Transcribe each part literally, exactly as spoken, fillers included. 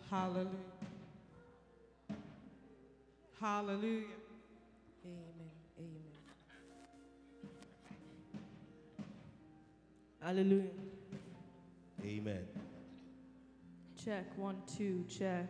Hallelujah. Hallelujah. Amen. Amen. Hallelujah. Amen. Check. One, two, check.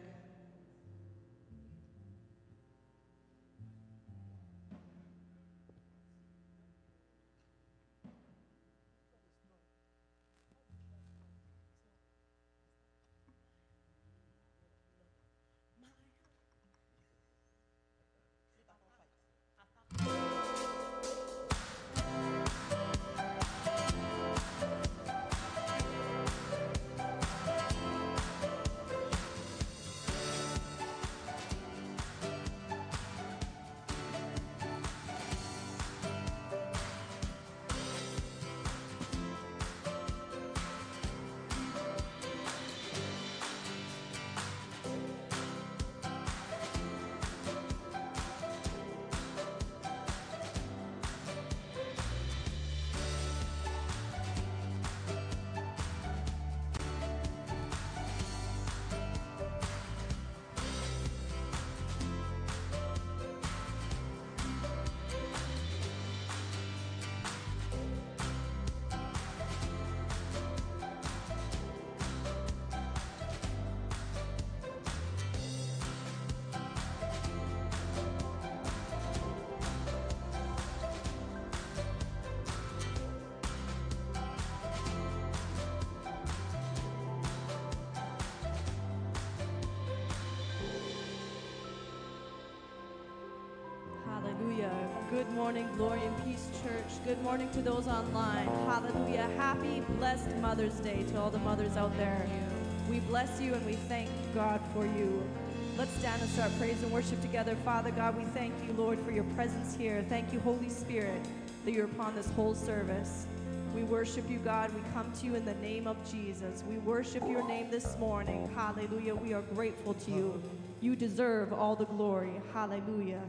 Hallelujah. Good morning, Glory and Peace Church. Good morning to those online. Hallelujah. Happy, blessed Mother's Day to all the mothers out there. We bless you and we thank God for you. Let's stand and start praise and worship together. Father God, we thank you, Lord, for your presence here. Thank you, Holy Spirit, that you're upon this whole service. We worship you, God. We come to you in the name of Jesus. We worship your name this morning. Hallelujah. We are grateful to you. You deserve all the glory. Hallelujah.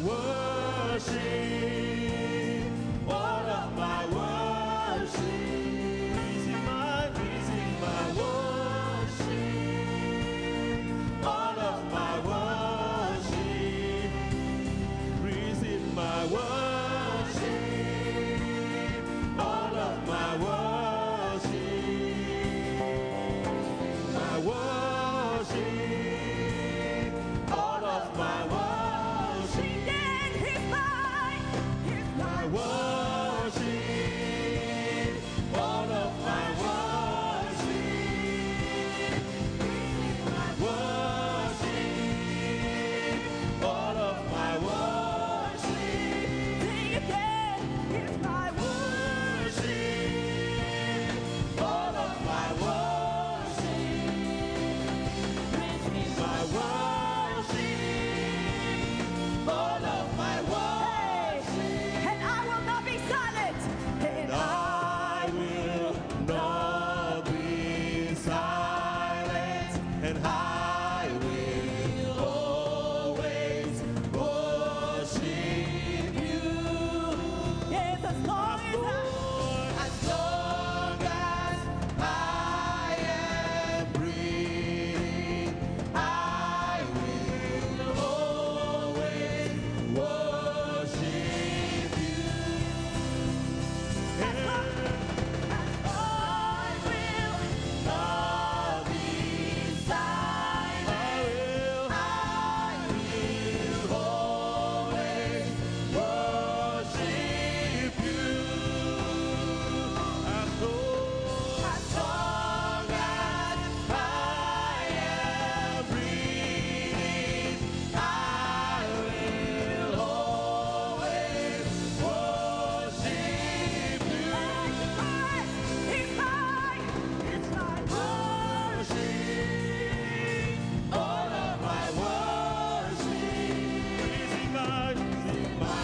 worship, all of my worship. Receive my, receive my worship, all of my worship. Receive my worship, all of my worship. My worship, all of my worship. My worship, all of my worship. My worship, all of my worship. Sing again. Here's my worship, all of my worship. Receive my worship, all of my worship. And I will not be silent. And I will not be silent, and I will always worship you. yes, as long as As long as I am breathing, I will always worship you. I will not be silent. I will always worship you. As long as I am breathing, I will always worship you. it's mine, it's my Worship, all of my worship. Receive my, receive my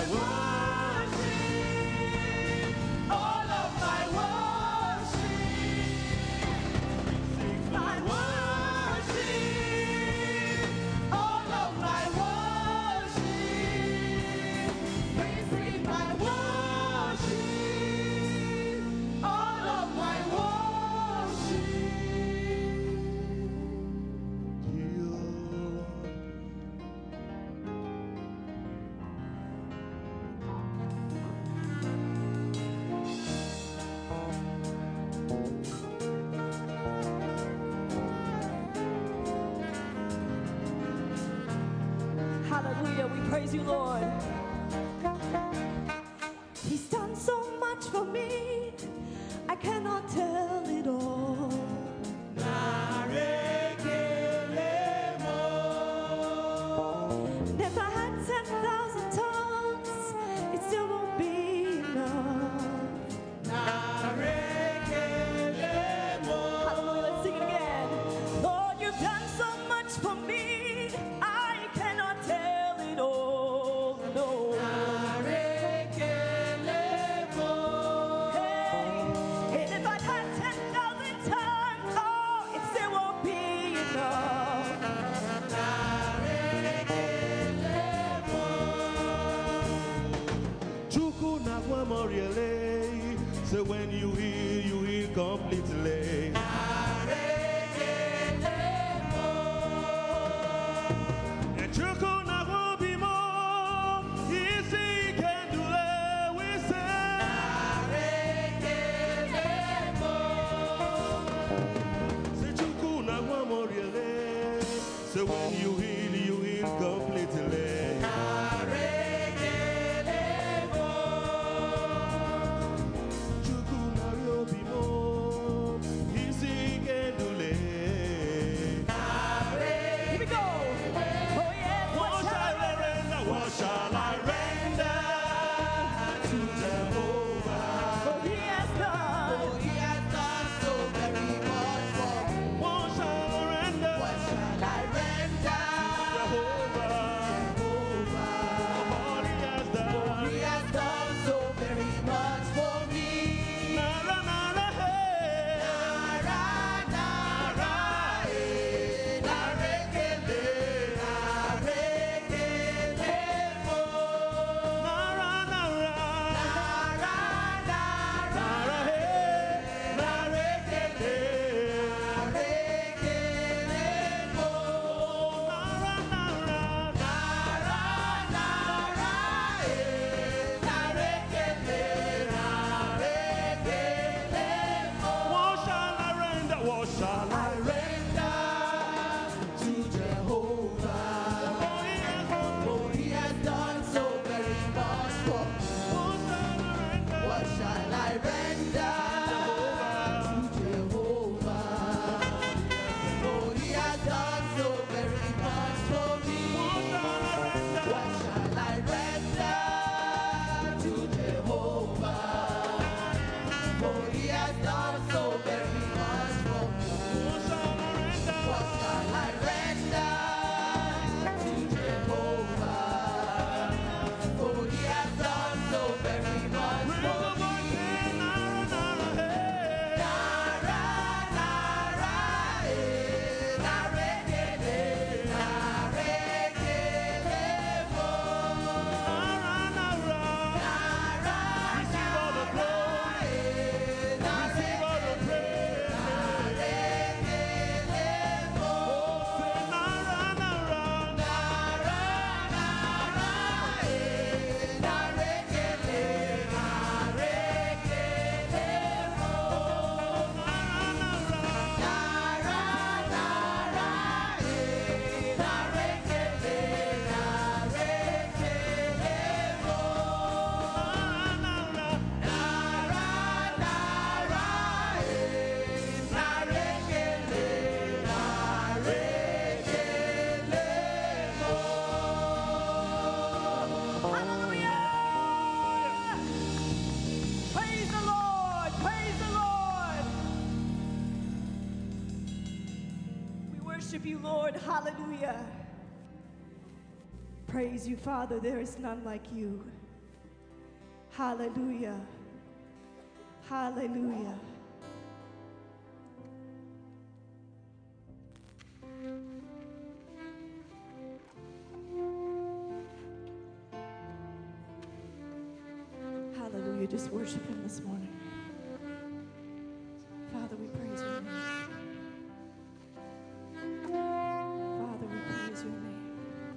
worship, all of my worship. Receive my worship, all of my worship. Receive my worship, all of my Hallelujah, we praise you, Lord. He's done so much for me, I cannot tell it all. And if I had ten thousand tongues, it still won't be enough. Hallelujah, let's sing it again. Lord, you've done so much for me, I cannot tell it all. No. Hey, and if I'd had ten thousand tongues, oh, it still won't be enough. Chuku na moriele. So when you heal, you heal completely. And Chuku na bimo, easy can do it. We say. Say Chuku na moriele. So when you heal, you heal completely. Chuku na bimo, easy can do it. Here we go. Oh, yeah. Hallelujah. Praise you, Father. There is none like you. Hallelujah. Hallelujah. Hallelujah. Just worship him this morning. Father, we praise your name. Father, we praise your name.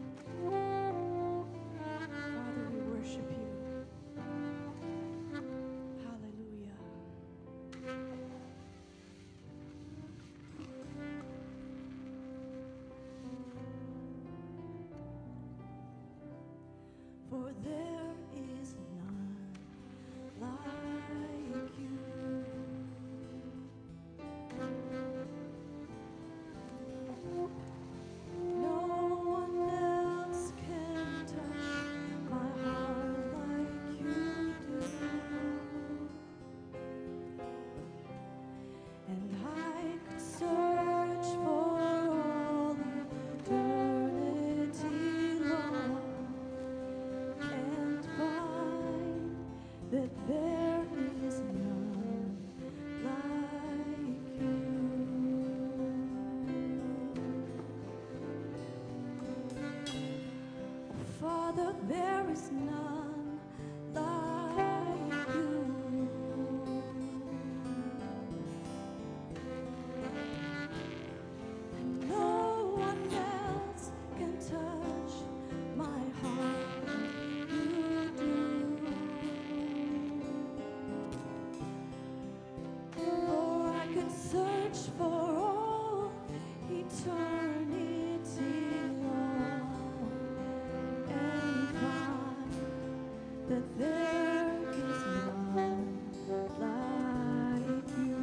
Father, we worship you. Hallelujah. For there is none like you. No one else can touch my heart like you do. And I could search for all eternity long and find that there is none like you. Father, there is none like you. And no one else can touch my heart like you do. For I could search for all eternity long and find that there is none like you.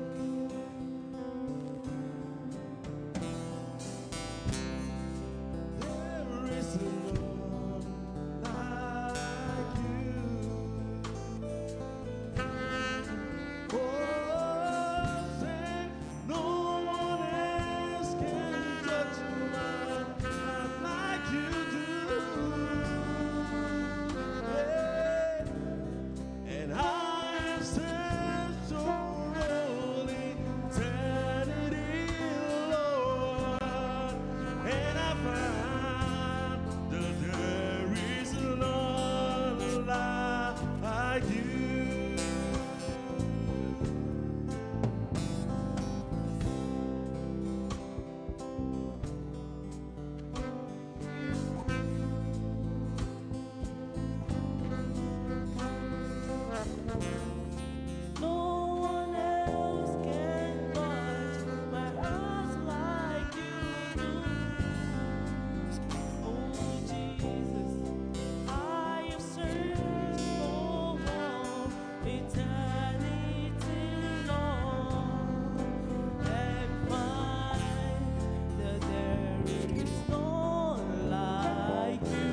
There is none like you. Oh, say no one else can touch my heart like you do. Yeah. And I have searched for all eternity, Lord, and I find that there is none like you. No one else can touch my heart like you do. Oh Jesus, I have searched for all eternity long and find that there is none like you.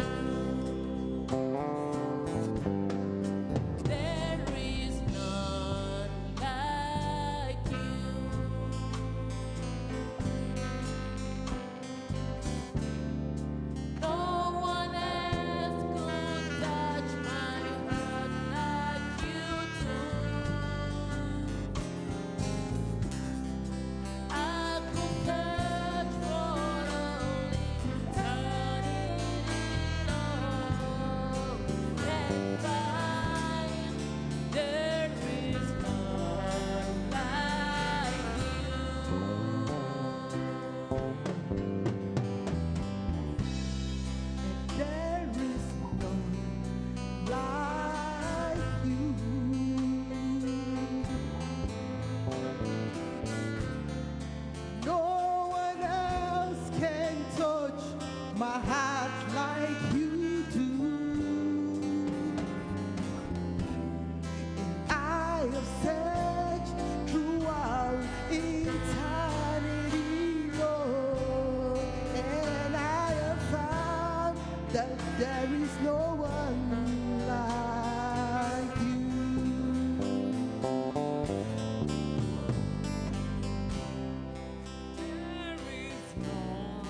There is none like you. No one else could touch my heart like you do. I could search for all eternity long and find there is none like you. There is none like you. No one else can touch my heart like you do. And I have searched throughout eternity, Lord, and I have found that there is no one like you. There is none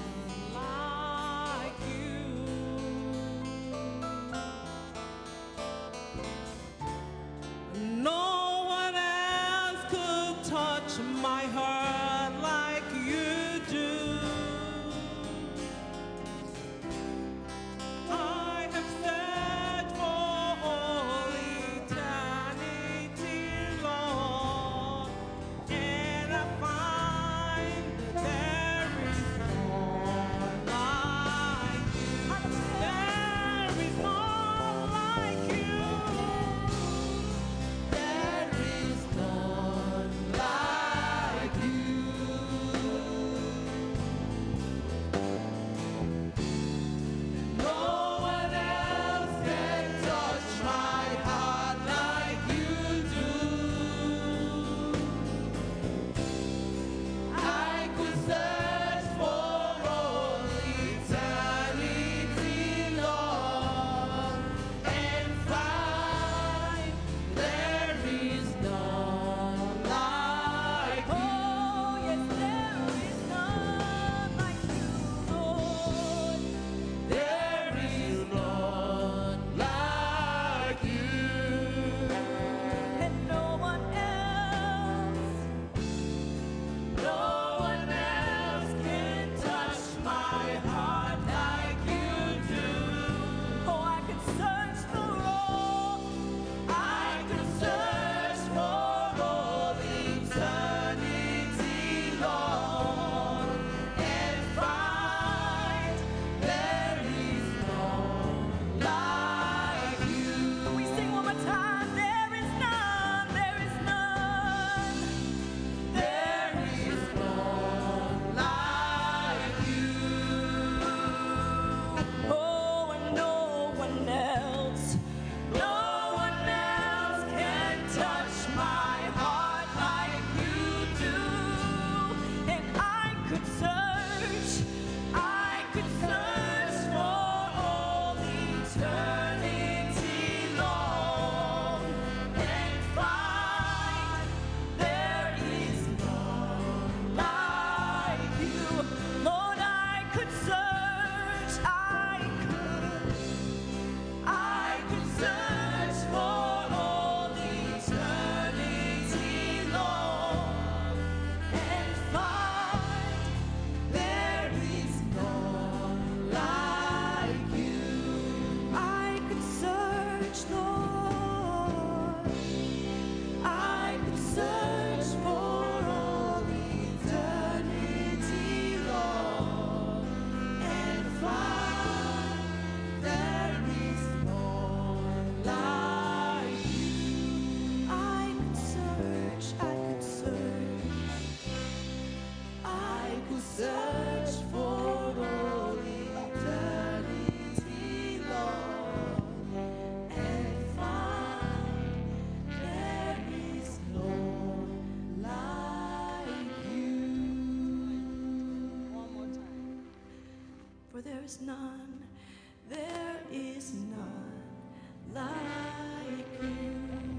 is none, there is none like you.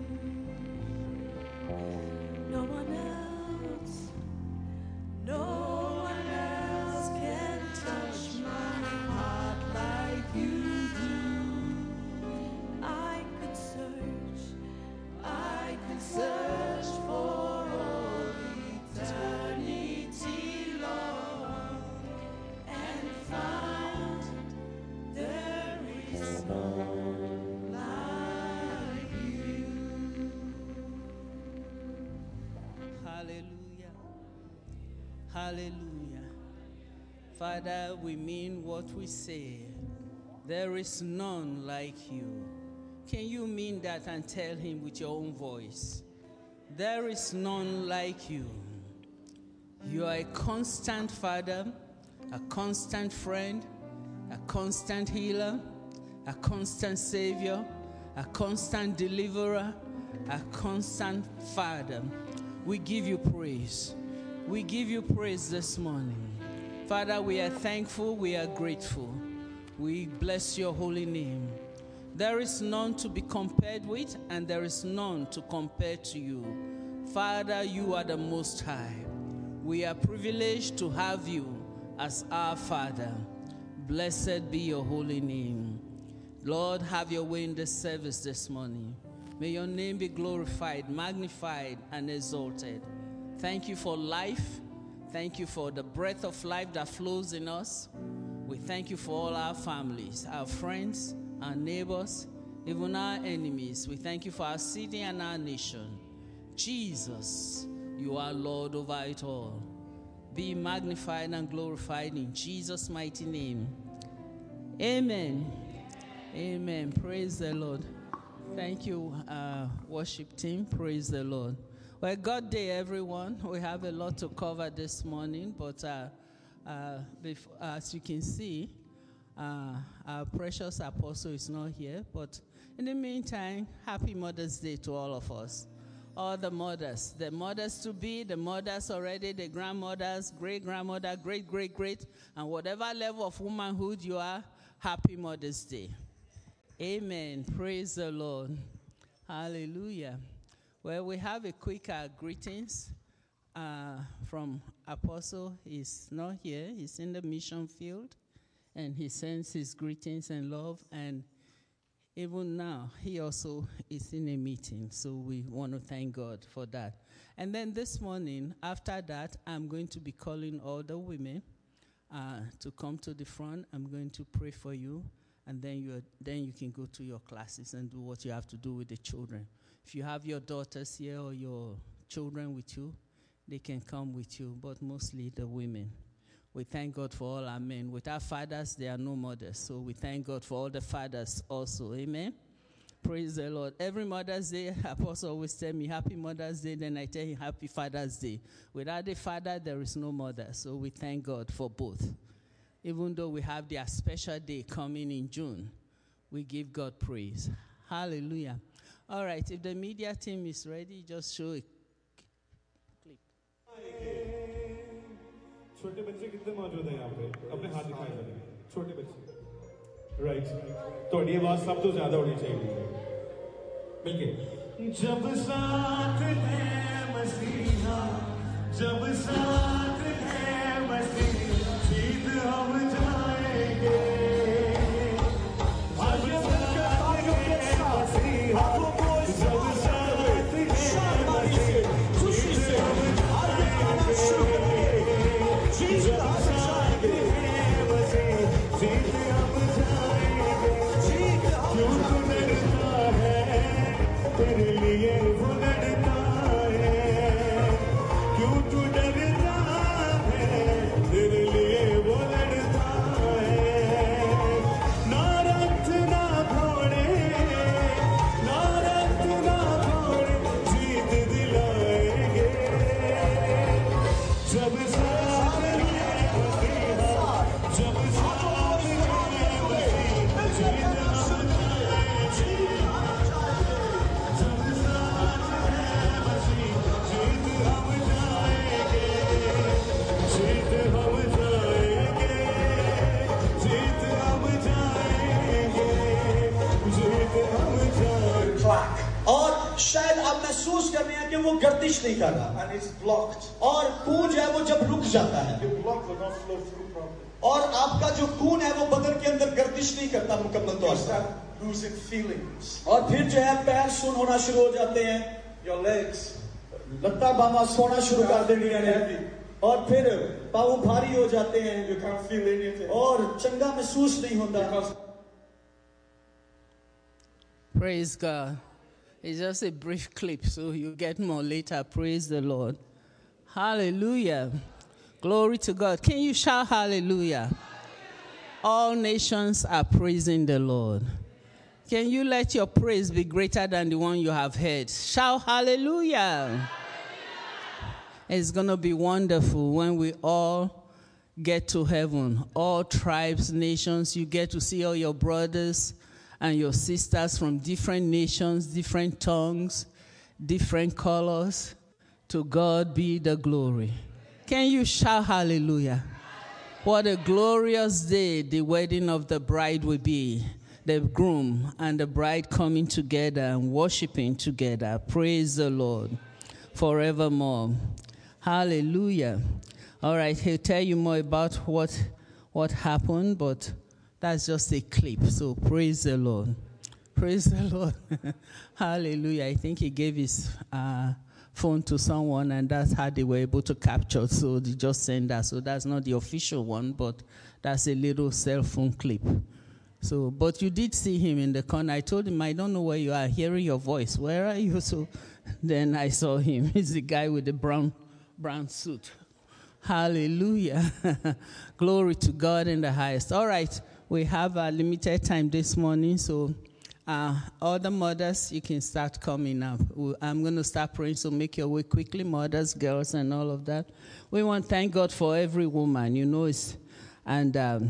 No one else, no one else can touch my heart like you do. I could search, I could search for all eternity long and find there is none like you. Hallelujah. Hallelujah. Father, we mean what we say. There is none like you. Can you mean that and tell him with your own voice? There is none like you. You are a constant Father, a constant friend, a constant healer, a constant Savior, a constant deliverer, a constant Father. We give you praise. We give you praise this morning. Father, we are thankful, we are grateful. We bless your holy name. There is none to be compared with, and there is none to compare to you. Father, you are the Most High. We are privileged to have you as our Father. Blessed be your holy name. Lord, have your way in this service this morning. May your name be glorified, magnified, and exalted. Thank you for life. Thank you for the breath of life that flows in us. We thank you for all our families, our friends, our neighbors, even our enemies. We thank you for our city and our nation. Jesus, you are Lord over it all. Be magnified and glorified in Jesus' mighty name. Amen. Amen. Praise the Lord. Thank you, uh, worship team. Praise the Lord. Well, God day, everyone. We have a lot to cover this morning, but uh, uh, before, as you can see, uh, our precious apostle is not here. But in the meantime, happy Mother's Day to all of us. All the mothers, the mothers to be, the mothers already, the grandmothers, great-grandmother, great-great-great, and whatever level of womanhood you are, happy Mother's Day. Amen. Praise the Lord. Hallelujah. Well, we have a quick uh, greetings uh, from Apostle. He's not here. He's in the mission field, and he sends his greetings and love. And even now, he also is in a meeting, so we want to thank God for that. And then this morning, after that, I'm going to be calling all the women uh, to come to the front. I'm going to pray for you. And then you then you can go to your classes and do what you have to do with the children. If you have your daughters here or your children with you, they can come with you, but mostly the women. We thank God for all our men. Without fathers, there are no mothers. So we thank God for all the fathers also. Amen? Praise the Lord. Every Mother's Day, Apostle always tell me, Happy Mother's Day. Then I tell him, Happy Father's Day. Without a father, there is no mother. So we thank God for both. Even though we have their special day coming in June, we give God praise. Hallelujah. All right, if the media team is ready, just show a clip. छोटे बच्चे कितने मौजूद हैं यहाँ पे? अपने हाथ दिखाएं जरा. छोटे बच्चे. Right. तो ये आवाज सब तो ज़्यादा होनी चाहिए. मिलके. जब साथ है मसीहा, जब साथ है मसीहा. हम जाएंगे आज तालियों के साथ आपको जब साथ शाबाशी से खुशी से आगे गाना शुरू करेंगे जीत हम जाएंगे जीत हम जाएंगे जीत क्यों तू डरता है तेरे लिए वो लड़ता है क्यों तू डरता है तेरे लिए वो लड़ता कि वो गर्दिश नहीं कर रहा, and it's blocked. और खून जो है वो जब रुक जाता है, Your blood will not flow through properly. और आपका जो खून है वो बदन के अंदर गर्दिश नहीं करता मुकम्मल तौर You पर, start losing feelings. और फिर जो है पैर सुन होना शुरू हो जाते हैं, Your legs लत्ता बामा सोना शुरू कर देती है, और फिर पाँव भारी हो जाते हैं, you can't feel anything. और चंगा महसूस नहीं होता. Because Praise God. It's just a brief clip, so you get more later. Praise the Lord. Hallelujah. Glory to God. Can you shout hallelujah? All nations are praising the Lord. Can you let your praise be greater than the one you have heard? Shout hallelujah. It's going to be wonderful when we all get to heaven. All tribes, nations, you get to see all your brothers and your sisters from different nations, different tongues, different colors. To God be the glory. Can you shout hallelujah? What a glorious day the wedding of the bride will be. The groom and the bride coming together and worshiping together. Praise the Lord forevermore. Hallelujah. All right, he'll tell you more about what, what happened, but that's just a clip. So praise the Lord. Praise the Lord. Hallelujah. I think he gave his uh, phone to someone, and that's how they were able to capture. So they just sent that. So that's not the official one, but that's a little cell phone clip. So, but you did see him in the corner. I told him, I don't know where you are, hearing your voice. Where are you? So then I saw him. He's the guy with the brown, brown suit. Hallelujah. Glory to God in the highest. All right. We have a limited time this morning, so uh, all the mothers, you can start coming up. I'm going to start praying, so make your way quickly, mothers, girls, and all of that. We want to thank God for every woman, you know, it's, and um,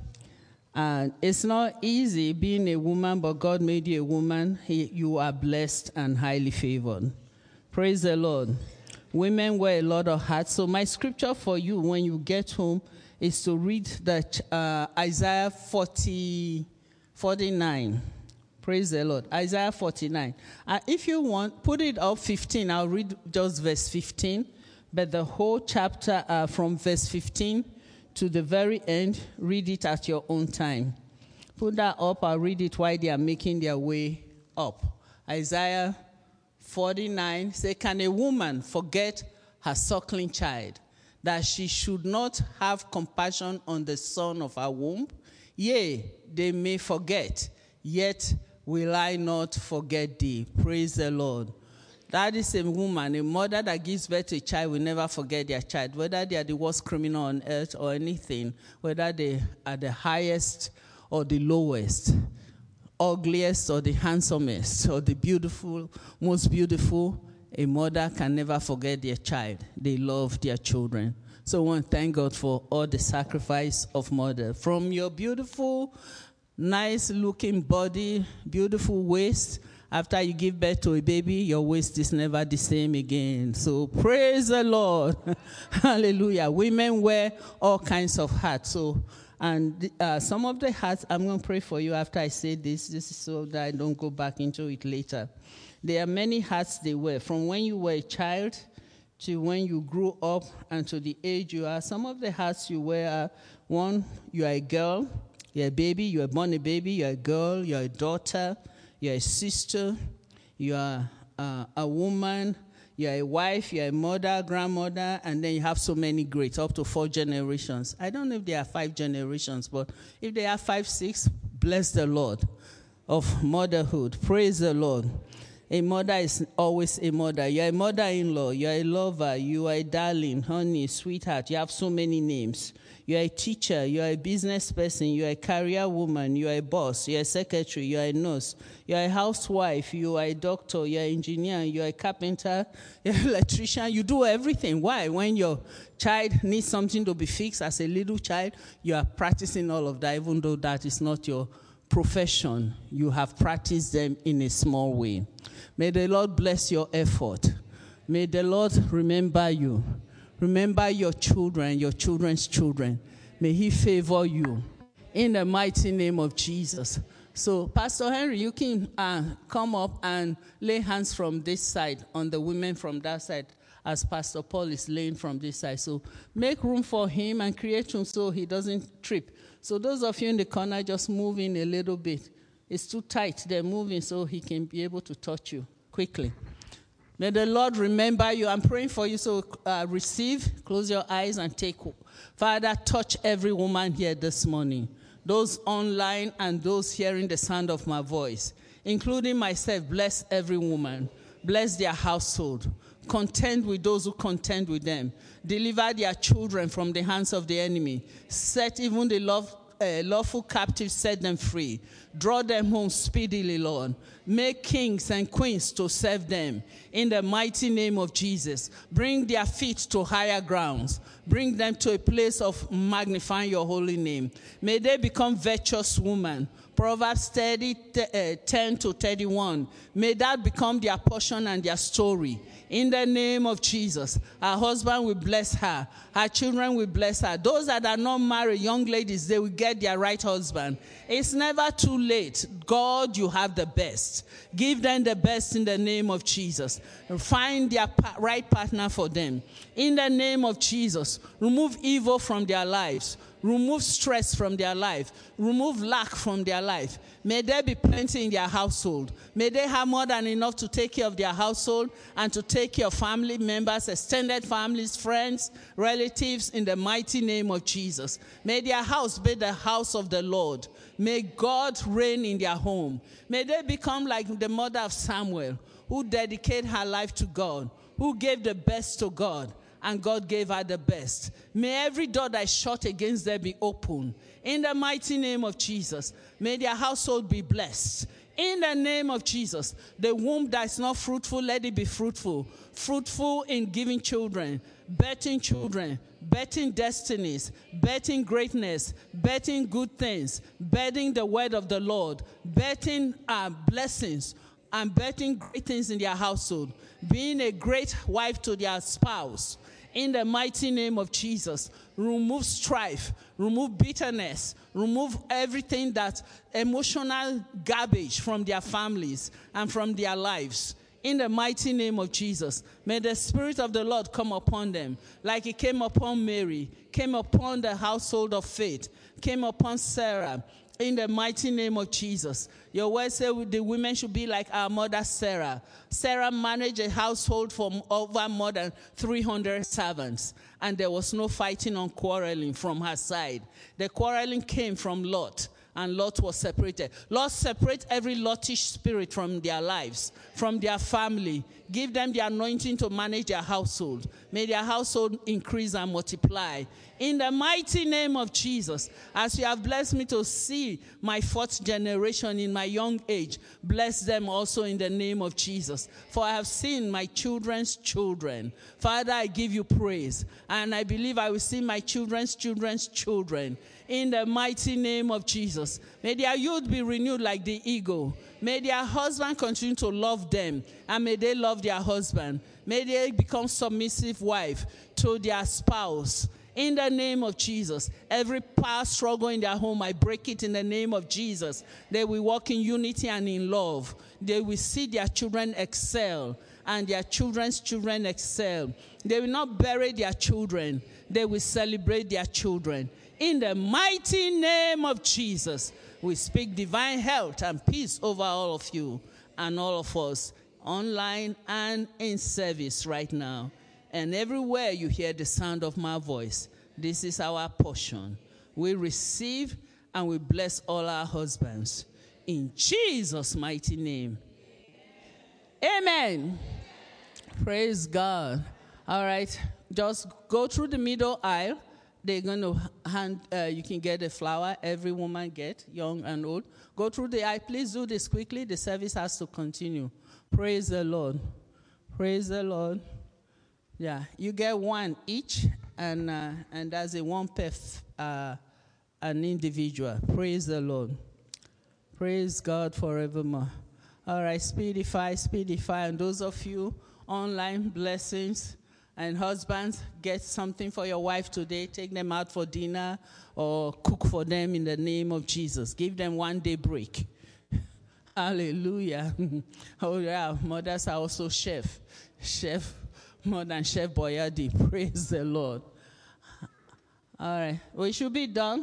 and it's not easy being a woman, but God made you a woman. He, you are blessed and highly favored. Praise the Lord. Women wear a lot of hats. So my scripture for you when you get home is to read that uh, Isaiah forty, forty-nine. Praise the Lord. Isaiah forty-nine. Uh, if you want, put it up fifteen. I'll read just verse fifteen. But the whole chapter uh, from verse fifteen to the very end, read it at your own time. Put that up. I'll read it while they are making their way up. Isaiah forty-nine, say, can a woman forget her suckling child, that she should not have compassion on the son of her womb? Yea, they may forget, yet will I not forget thee. Praise the Lord. That is a woman, a mother that gives birth to a child will never forget their child, whether they are the worst criminal on earth or anything, whether they are the highest or the lowest, ugliest or the handsomest, or the beautiful, most beautiful. A mother can never forget their child. They love their children. So I want to thank God for all the sacrifice of mother. From your beautiful, nice-looking body, beautiful waist, after you give birth to a baby, your waist is never the same again. So praise the Lord. Hallelujah. Women wear all kinds of hats. So, and uh, some of the hats, I'm going to pray for you after I say this. This is so that I don't go back into it later. There are many hats they wear, from when you were a child to when you grew up and to the age you are. Some of the hats you wear are, one, you are a girl, you're a baby, you are born a baby, you're a girl, you're a daughter, you're a sister, you're uh, a woman, you're a wife, you're a mother, grandmother, and then you have so many greats, up to four generations. I don't know if there are five generations, but if there are five, six, bless the Lord of motherhood. Praise the Lord. A mother is always a mother. You're a mother-in-law. You're a lover. You are a darling, honey, sweetheart. You have so many names. You're a teacher. You're a business person. You're a career woman. You're a boss. You're a secretary. You're a nurse. You're a housewife. You are a doctor. You're an engineer. You're a carpenter. You're an electrician. You do everything. Why? When your child needs something to be fixed as a little child, you are practicing all of that, even though that is not your profession. You have practiced them in a small way. May the Lord bless your effort. May the Lord remember you. Remember your children, your children's children. May he favor you. In the mighty name of Jesus. So, Pastor Henry, you can uh, come up and lay hands from this side on the women from that side, as Pastor Paul is laying from this side. So, make room for him and create room so he doesn't trip. So, those of you in the corner, just move in a little bit. It's too tight. They're moving so he can be able to touch you quickly. May the Lord remember you. I'm praying for you, so uh, receive, close your eyes and take. Father, touch every woman here this morning, those online and those hearing the sound of my voice, including myself. Bless every woman. Bless their household. Contend with those who contend with them. Deliver their children from the hands of the enemy. Set even the love, uh, lawful captives, set them free. Draw them home speedily, Lord. Make kings and queens to serve them. In the mighty name of Jesus. Bring their feet to higher grounds. Bring them to a place of magnifying your holy name. May they become virtuous women. Proverbs thirty, uh, ten to thirty-one. May that become their portion and their story. In the name of Jesus, her husband will bless her. Her children will bless her. Those that are not married, young ladies, they will get their right husband. It's never too late. God, you have the best. Give them the best in the name of Jesus. Find their pa- right partner for them. In the name of Jesus, remove evil from their lives. Remove stress from their life. Remove lack from their life. May there be plenty in their household. May they have more than enough to take care of their household and to take care of family members, extended families, friends, relatives, in the mighty name of Jesus. May their house be the house of the Lord. May God reign in their home. May they become like the mother of Samuel, who dedicated her life to God, who gave the best to God, and God gave her the best. May every door that is shut against them be open. In the mighty name of Jesus, may their household be blessed. In the name of Jesus, the womb that is not fruitful, let it be fruitful. Fruitful in giving children, birthing children, birthing destinies, birthing greatness, birthing good things, birthing the word of the Lord, birthing uh, blessings, and birthing great things in their household. Being a great wife to their spouse. In the mighty name of Jesus, remove strife, remove bitterness, remove everything that emotional garbage from their families and from their lives. In the mighty name of Jesus, may the Spirit of the Lord come upon them like it came upon Mary, came upon the household of faith, came upon Sarah. In the mighty name of Jesus. Your word says the women should be like our mother Sarah. Sarah managed a household for over more than three hundred servants. And there was no fighting or quarreling from her side. The quarreling came from Lot. And Lot was separated. Lord, separate every Lotish spirit from their lives, from their family. Give them the anointing to manage their household. May their household increase and multiply. In the mighty name of Jesus, as you have blessed me to see my fourth generation in my young age, bless them also in the name of Jesus. For I have seen my children's children. Father, I give you praise. And I believe I will see my children's children's children. In the mighty name of Jesus. May their youth be renewed like the eagle. May their husband continue to love them. And may they love their husband. May they become submissive wife to their spouse. In the name of Jesus. Every power struggle in their home, I break it in the name of Jesus. They will walk in unity and in love. They will see their children excel. And their children's children excel. They will not bury their children. They will celebrate their children. In the mighty name of Jesus, we speak divine health and peace over all of you and all of us, online and in service right now. And everywhere you hear the sound of my voice, this is our portion. We receive and we bless all our husbands. In Jesus' mighty name. Amen. Praise God. All right, just go through the middle aisle. They're going to hand, uh, you can get a flower, every woman get, young and old. Go through the aisle. Please do this quickly. The service has to continue. Praise the Lord. Praise the Lord. Yeah, you get one each, and uh, and that's a one per f- uh, an individual. Praise the Lord. Praise God forevermore. All right, Speedify, Speedify, and those of you online, blessings. And husbands, get something for your wife today. Take them out for dinner or cook for them in the name of Jesus. Give them one day break. Hallelujah. Oh, yeah. Mothers are also chef. Chef, more than Chef Boyardee. Praise the Lord. All right. We should be done.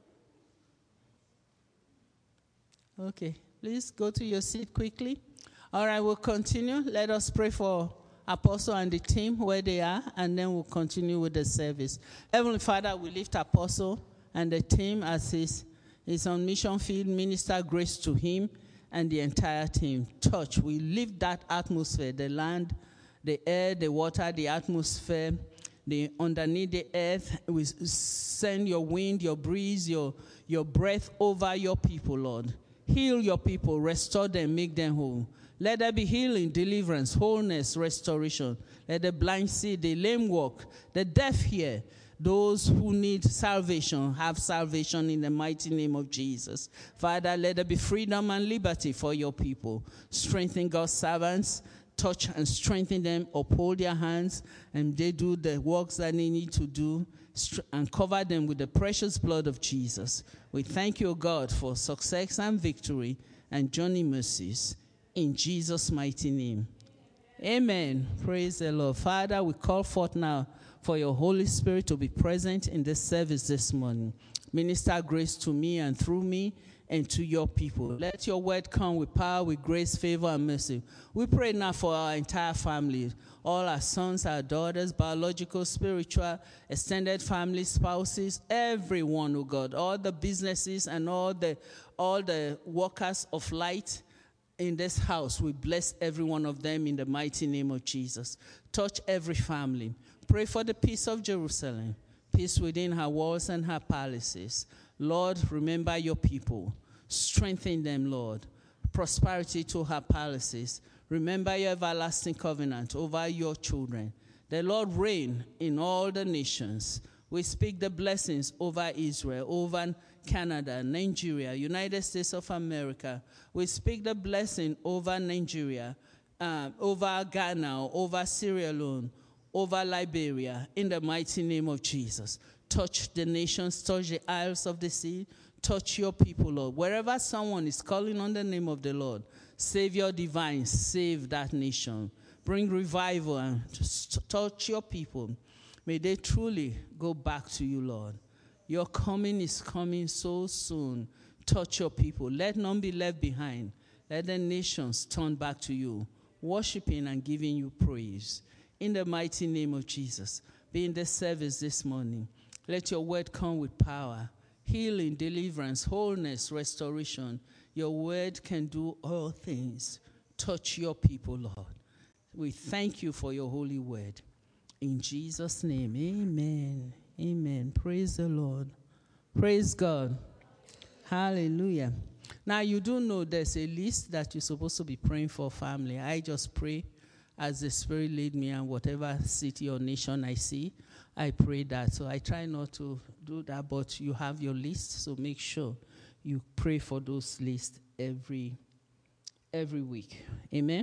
Okay. Please go to your seat quickly. All right. We'll continue. Let us pray for Apostle and the team where they are, and then we'll continue with the service. Heavenly Father, we lift Apostle and the team as he's, he's on mission field. Minister grace to him and the entire team. Touch, we lift that atmosphere, the land, the air, the water, the atmosphere, the underneath the earth. We send your wind, your breeze, your, your breath over your people, Lord. Heal your people, restore them, make them whole. Let there be healing, deliverance, wholeness, restoration. Let the blind see, the lame walk, the deaf hear. Those who need salvation have salvation in the mighty name of Jesus. Father, let there be freedom and liberty for your people. Strengthen God's servants, touch and strengthen them, uphold their hands, and they do the works that they need to do, and cover them with the precious blood of Jesus. We thank you, God, for success and victory and journey mercies. In Jesus' mighty name. Amen. Praise the Lord. Father, we call forth now for your Holy Spirit to be present in this service this morning. Minister grace to me and through me and to your people. Let your word come with power, with grace, favor, and mercy. We pray now for our entire family, all our sons, our daughters, biological, spiritual, extended family, spouses, everyone, oh God, all the businesses and all the all the workers of light in this house. We bless every one of them in the mighty name of Jesus. Touch every family. Pray for the peace of Jerusalem, peace within her walls and her palaces. Lord, remember your people. Strengthen them, Lord. Prosperity to her palaces. Remember your everlasting covenant over your children. The Lord reign in all the nations. We speak the blessings over Israel, over Canada, Nigeria, United States of America. We speak the blessing over Nigeria, uh, over Ghana, over Sierra Leone, over Liberia, in the mighty name of Jesus. Touch the nations, touch the isles of the sea, touch your people, Lord. Wherever someone is calling on the name of the Lord, Savior divine, save that nation. Bring revival and touch your people. May they truly go back to you, Lord. Your coming is coming so soon. Touch your people. Let none be left behind. Let the nations turn back to you, worshiping and giving you praise. In the mighty name of Jesus, be in this service this morning. Let your word come with power, healing, deliverance, wholeness, restoration. Your word can do all things. Touch your people, Lord. We thank you for your holy word. In Jesus' name, amen. Amen. Praise the Lord. Praise God. Hallelujah. Now, you do know there's a list that you're supposed to be praying for family. I just pray as the Spirit lead me, and whatever city or nation I see, I pray that. So I try not to do that, but you have your list, so make sure you pray for those lists every, every week. Amen?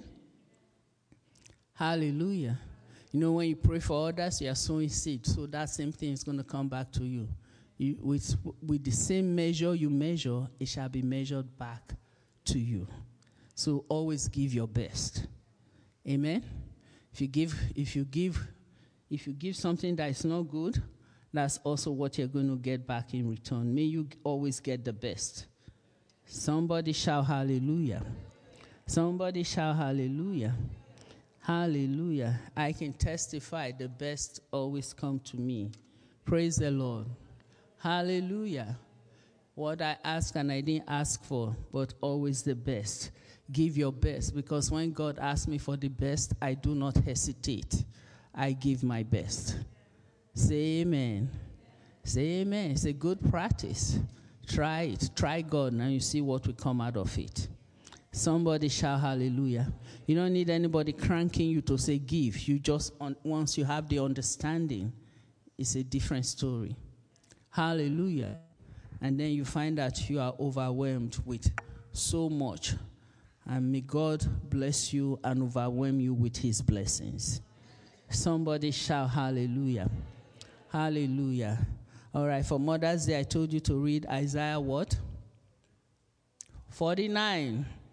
Hallelujah. You know, when you pray for others, you are sowing seed, so that same thing is going to come back to you. you with, with the same measure you measure, it shall be measured back to you. So always give your best. Amen. If you give, if you give, if you give something that is not good, that's also what you're going to get back in return. May you always get the best. Somebody shout hallelujah. Somebody shout hallelujah. Hallelujah. I can testify the best always come to me. Praise the Lord. Hallelujah. What I ask and I didn't ask for, but always the best. Give your best, because when God asks me for the best, I do not hesitate. I give my best. Say amen. Say amen. It's a good practice. Try it. Try God, and you see what will come out of it. Somebody shout hallelujah. You don't need anybody cranking you to say give. You just, once you have the understanding, it's a different story. Hallelujah. And then you find that you are overwhelmed with so much. And may God bless you and overwhelm you with his blessings. Somebody shout hallelujah. Hallelujah. All right, for Mother's Day, I told you to read Isaiah what? forty-nine.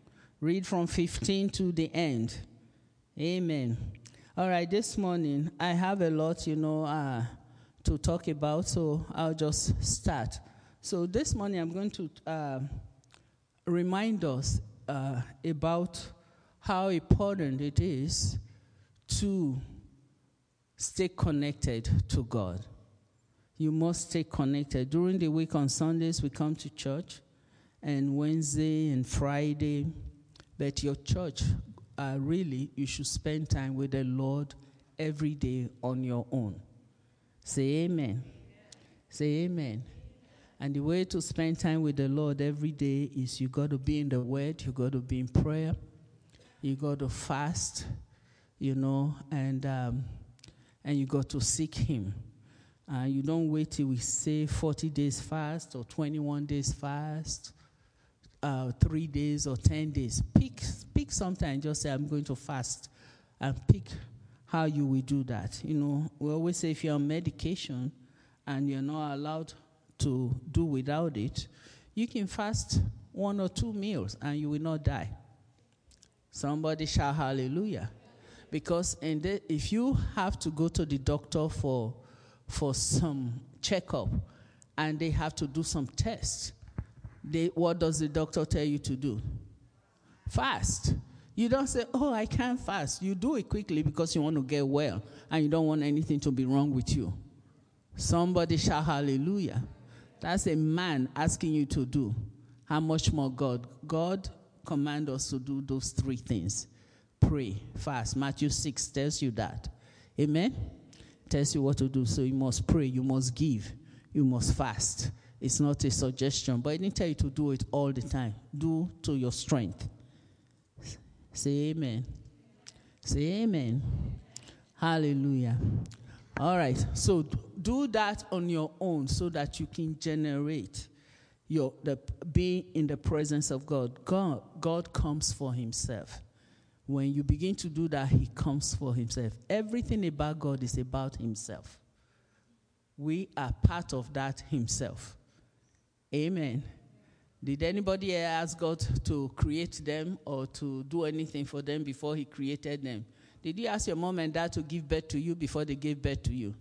Read from fifteen to the end. Amen. All right, this morning I have a lot, you know, uh, to talk about, so I'll just start. So this morning I'm going to uh, remind us uh, about how important it is to stay connected to God. You must stay connected. During the week on Sundays, we come to church, and Wednesday and Friday, but your church, uh, really, you should spend time with the Lord every day on your own. Say amen. Say amen. And the way to spend time with the Lord every day is you got to be in the Word, you got to be in prayer, you got to fast, you know, and um, and you got to seek Him. Uh, you don't wait till we say forty days fast or twenty-one days fast, uh, three days or ten days. Pick, pick something. Just say, I'm going to fast, and pick how you will do that. You know, we always say if you're on medication and you're not allowed to do without it, you can fast one or two meals and you will not die. Somebody shout hallelujah. Because in the, if you have to go to the doctor for for some checkup and they have to do some tests, they, what does the doctor tell you to do? Fast. You don't say, oh, I can't fast. You do it quickly because you want to get well and you don't want anything to be wrong with you. Somebody shout hallelujah. That's a man asking you to do. How much more God? God commands us to do those three things. Pray, fast. Matthew six tells you that. Amen? Tells you what to do. So you must pray, you must give, you must fast. It's not a suggestion, but I didn't tell you to do it all the time. Do to your strength. Say amen. Say amen. Hallelujah. All right. So do that on your own so that you can generate your the be in the presence of God. God, God comes for Himself. When you begin to do that, He comes for Himself. Everything about God is about Himself. We are part of that Himself. Amen. Did anybody ask God to create them or to do anything for them before He created them? Did you ask your mom and dad to give birth to you before they gave birth to you?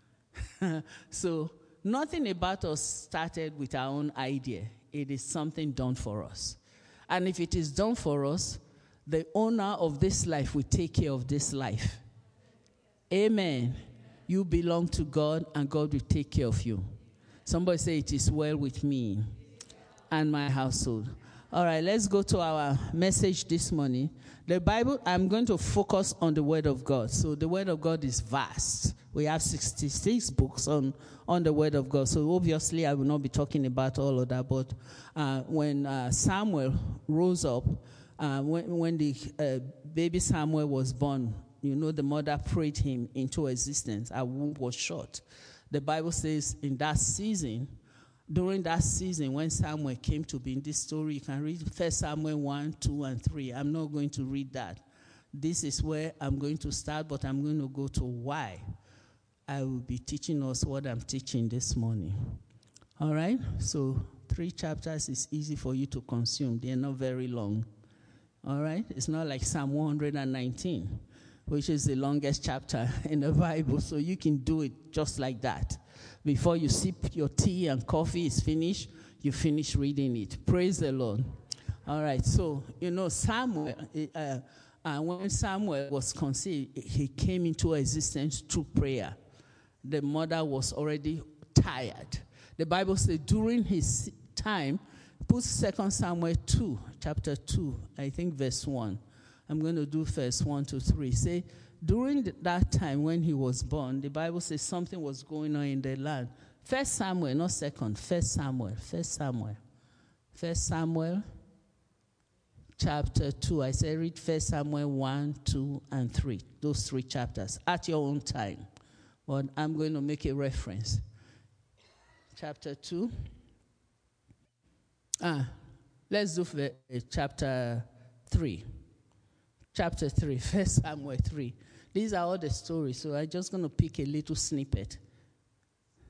So nothing about us started with our own idea. It is something done for us. And if it is done for us, the owner of this life will take care of this life. Amen. You belong to God and God will take care of you. Somebody say, it is well with me and my household. All right, let's go to our message this morning. The Bible, I'm going to focus on the Word of God. So the Word of God is vast. We have sixty-six books on, on the Word of God. So obviously I will not be talking about all of that. But uh, when uh, Samuel rose up, uh, when, when the uh, baby Samuel was born, you know, the mother prayed him into existence. Her womb was shut. The Bible says in that season, during that season when Samuel came to be in this story, you can read First Samuel one, two, and three. I'm not going to read that. This is where I'm going to start, but I'm going to go to why I will be teaching us what I'm teaching this morning. All right? So three chapters is easy for you to consume. They're not very long. All right? It's not like Psalm one nineteen, which is the longest chapter in the Bible, so you can do it just like that. Before you sip your tea and coffee is finished, you finish reading it. Praise the Lord. All right, so, you know, Samuel, uh, uh, when Samuel was conceived, he came into existence through prayer. The mother was already tired. The Bible says during his time, put Second Samuel two, chapter two, I think verse one. I'm going to do verse one to three. Say, during the, that time when he was born, the Bible says something was going on in the land. First Samuel, not second. First Samuel. First Samuel. First Samuel, chapter two. I say read First Samuel one, two, and three. Those three chapters at your own time. But I'm going to make a reference. Chapter two. Ah, let's do uh, chapter three. Chapter three, First Samuel three. These are all the stories, so I'm just going to pick a little snippet.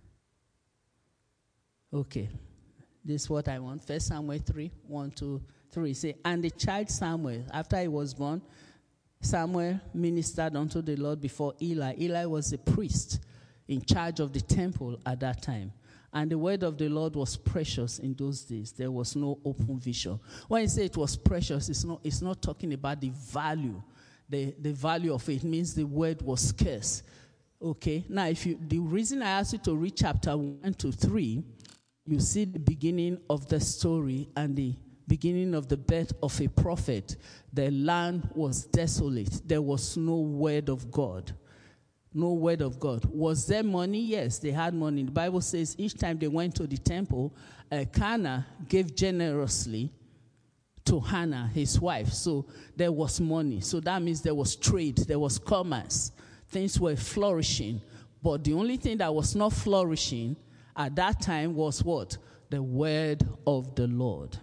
Okay, this is what I want. First Samuel three, one, two, three. Say, and the child Samuel, after he was born, Samuel ministered unto the Lord before Eli. Eli was a priest in charge of the temple at that time. And the word of the Lord was precious in those days. There was no open vision. When you say it was precious, it's not, it's not talking about the value. The, the value of it means the word was scarce. Okay? Now, if you, the reason I asked you to read chapter one to three, you see the beginning of the story and the beginning of the birth of a prophet. The land was desolate. There was no word of God. No word of God. Was there money? Yes, they had money. The Bible says each time they went to the temple, Elkanah gave generously to Hannah, his wife. So there was money. So that means there was trade, there was commerce. Things were flourishing. But the only thing that was not flourishing at that time was what? The word of the Lord.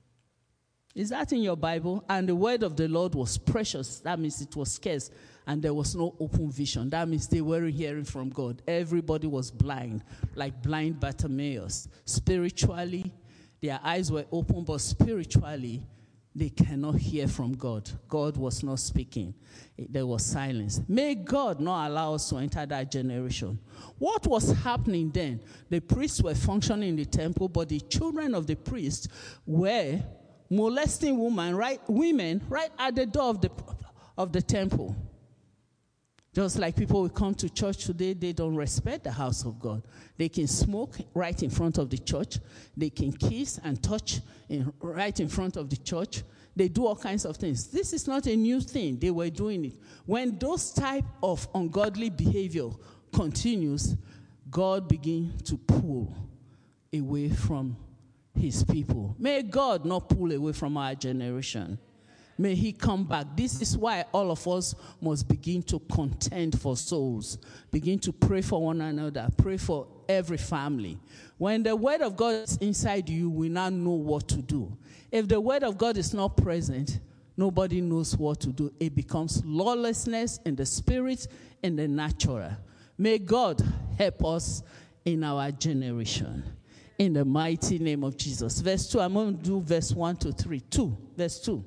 Is that in your Bible? And the word of the Lord was precious. That means it was scarce. And there was no open vision. That means they weren't hearing from God. Everybody was blind, like blind Bartimaeus. Spiritually, their eyes were open, but spiritually, they cannot hear from God. God was not speaking. There was silence. May God not allow us to enter that generation. What was happening then? The priests were functioning in the temple, but the children of the priests were molesting women, right? Women right at the door of the, of the temple. Just like people who come to church today, they don't respect the house of God. They can smoke right in front of the church. They can kiss and touch in, right in front of the church. They do all kinds of things. This is not a new thing. They were doing it. When those type of ungodly behavior continues, God begins to pull away from his people. May God not pull away from our generation. May he come back. This is why all of us must begin to contend for souls. Begin to pray for one another. Pray for every family. When the word of God is inside you, we now know what to do. If the word of God is not present, nobody knows what to do. It becomes lawlessness in the spirit and the natural. May God help us in our generation. In the mighty name of Jesus. Verse two, I'm going to do verse one to three. two, verse two.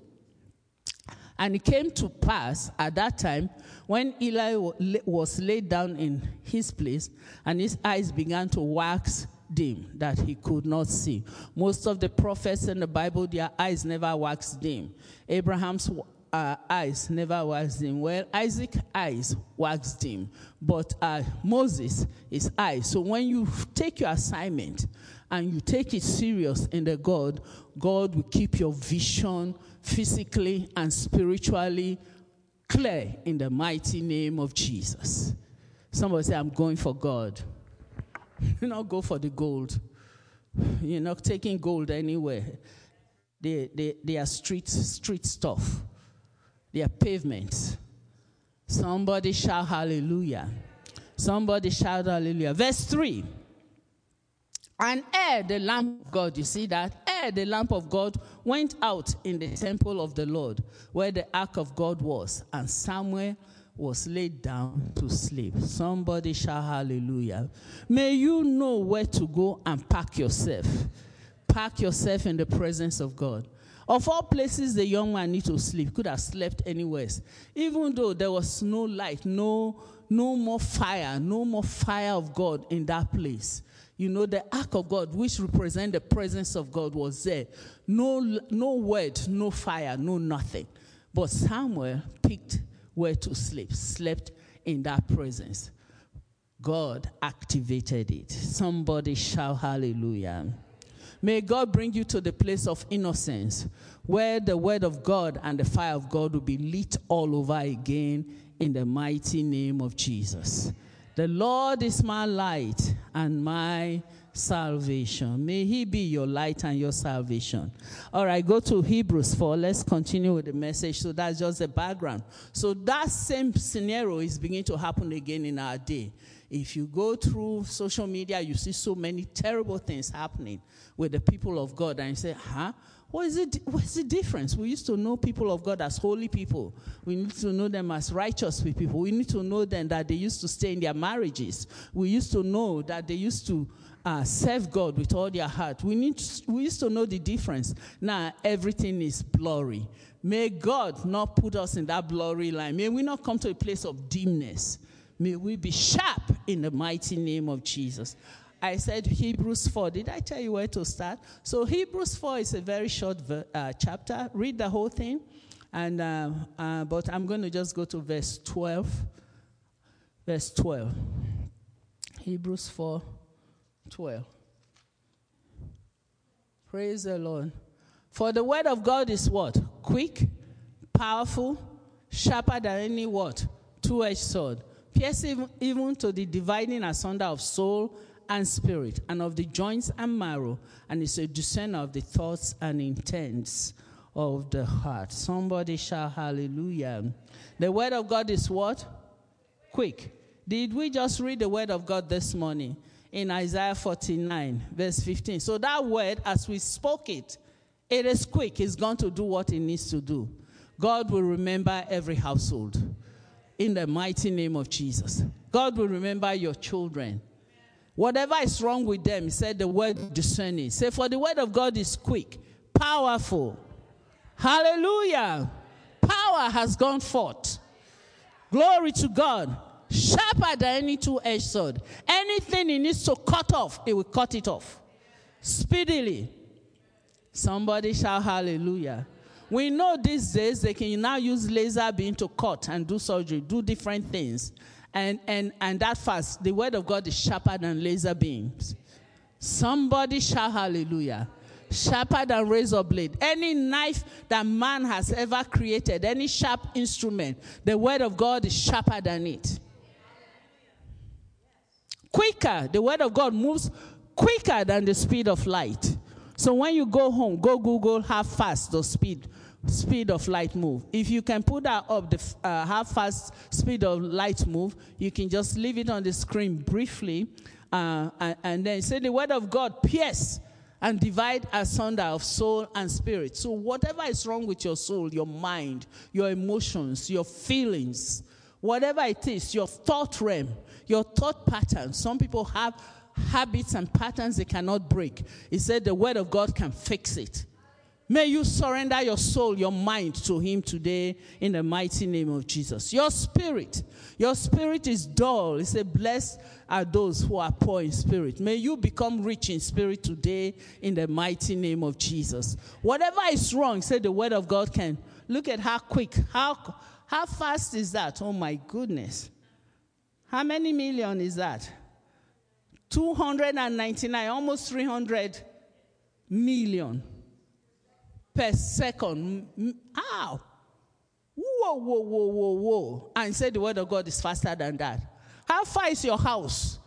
And it came to pass at that time when Eli was laid down in his place and his eyes began to wax dim that he could not see. Most of the prophets in the Bible, their eyes never waxed dim. Abraham's uh, eyes never waxed dim. Well, Isaac's eyes waxed dim. But uh, Moses, his eyes. So when you take your assignment and you take it serious in the God, God will keep your vision physically and spiritually clear in the mighty name of Jesus. Somebody say, I'm going for God. You not go for the gold. You're not taking gold anywhere. They, they, they are street, street stuff. They are pavements. Somebody shout hallelujah. Somebody shout hallelujah. Verse three. And ere the lamp of God, you see that? Ere the lamp of God went out in the temple of the Lord, where the ark of God was, and Samuel was laid down to sleep. Somebody shout hallelujah. May you know where to go and pack yourself. Pack yourself in the presence of God. Of all places the young man need to sleep, could have slept anywhere. Even though there was no light, no, no more fire, no more fire of God in that place. You know, the ark of God, which represents the presence of God, was there. No, no word, no fire, no nothing. But Samuel picked where to sleep, slept in that presence. God activated it. Somebody shout hallelujah. May God bring you to the place of innocence, where the word of God and the fire of God will be lit all over again in the mighty name of Jesus. The Lord is my light and my salvation. May he be your light and your salvation. All right, go to Hebrews four. Let's continue with the message. So that's just the background. So that same scenario is beginning to happen again in our day. If you go through social media, you see so many terrible things happening with the people of God. And you say, huh? What is it? What's the difference? We used to know people of God as holy people. We need to know them as righteous people. We need to know them that they used to stay in their marriages. We used to know that they used to uh, serve God with all their heart. We need to, we used to know the difference. Now everything is blurry. May God not put us in that blurry line. May we not come to a place of dimness. May we be sharp in the mighty name of Jesus. I said Hebrews four. Did I tell you where to start? So Hebrews four is a very short uh, chapter. Read the whole thing. And uh, uh, but I'm going to just go to verse twelve. Verse twelve. Hebrews four, twelve. Praise the Lord. For the word of God is what? Quick, powerful, sharper than any what? Two-edged sword. Piercing even to the dividing asunder of soul and spirit, and of the joints and marrow, and is a discerner of the thoughts and intents of the heart. Somebody shout hallelujah. The word of God is what? Quick. Did we just read the word of God this morning in Isaiah forty-nine, verse fifteen? So that word, as we spoke it, it is quick. It's going to do what it needs to do. God will remember every household in the mighty name of Jesus. God will remember your children. Whatever is wrong with them, he said the word discerning. Say, for the word of God is quick, powerful. Hallelujah. Power has gone forth. Glory to God. Sharper than any two-edged sword. Anything he needs to cut off, he will cut it off. Speedily. Somebody shout hallelujah. We know these days they can now use laser beam to cut and do surgery, do different things. And, and, and that fast, the word of God is sharper than laser beams. Somebody shout hallelujah. Sharper than razor blade. Any knife that man has ever created, any sharp instrument, the word of God is sharper than it. Quicker. The word of God moves quicker than the speed of light. So when you go home, go Google how fast the speed speed of light move. If you can put that up, the uh, how fast speed of light move, you can just leave it on the screen briefly, uh, and, and then say the word of God pierce and divide asunder of soul and spirit. So whatever is wrong with your soul, your mind, your emotions, your feelings, whatever it is, your thought realm, your thought pattern. Some people have habits and patterns they cannot break. He said the word of God can fix it. May you surrender your soul, your mind to him today in the mighty name of Jesus. Your spirit, your spirit is dull. He said, blessed are those who are poor in spirit. May you become rich in spirit today in the mighty name of Jesus. Whatever is wrong, say the word of God can. Look at how quick, how, how fast is that? Oh my goodness. How many million is that? two hundred ninety-nine, almost three hundred million. Per second. Ow. Whoa, whoa, whoa, whoa, whoa. And said the word of God is faster than that. How far is your house?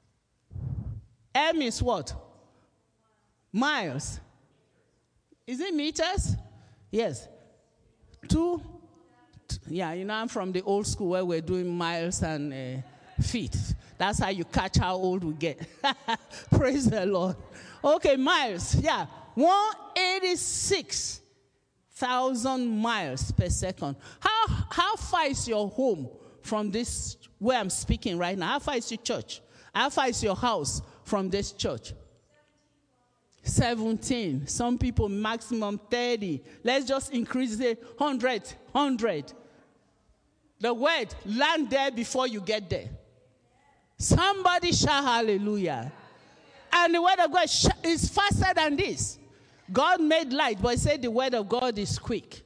M is what? Miles. Is it meters? Yes. Two. T- yeah, you know, I'm from the old school where we're doing miles and uh, feet. That's how you catch how old we get. Praise the Lord. Okay, miles. Yeah. one hundred eighty-six thousand miles per second. How, how far is your home from this, where I'm speaking right now? How far is your church? How far is your house from this church? seventeen. Some people maximum thirty. Let's just increase it. one hundred. one hundred. The word, land there before you get there. Somebody shout hallelujah. And the word of God is faster than this. God made light, but he said the word of God is quick.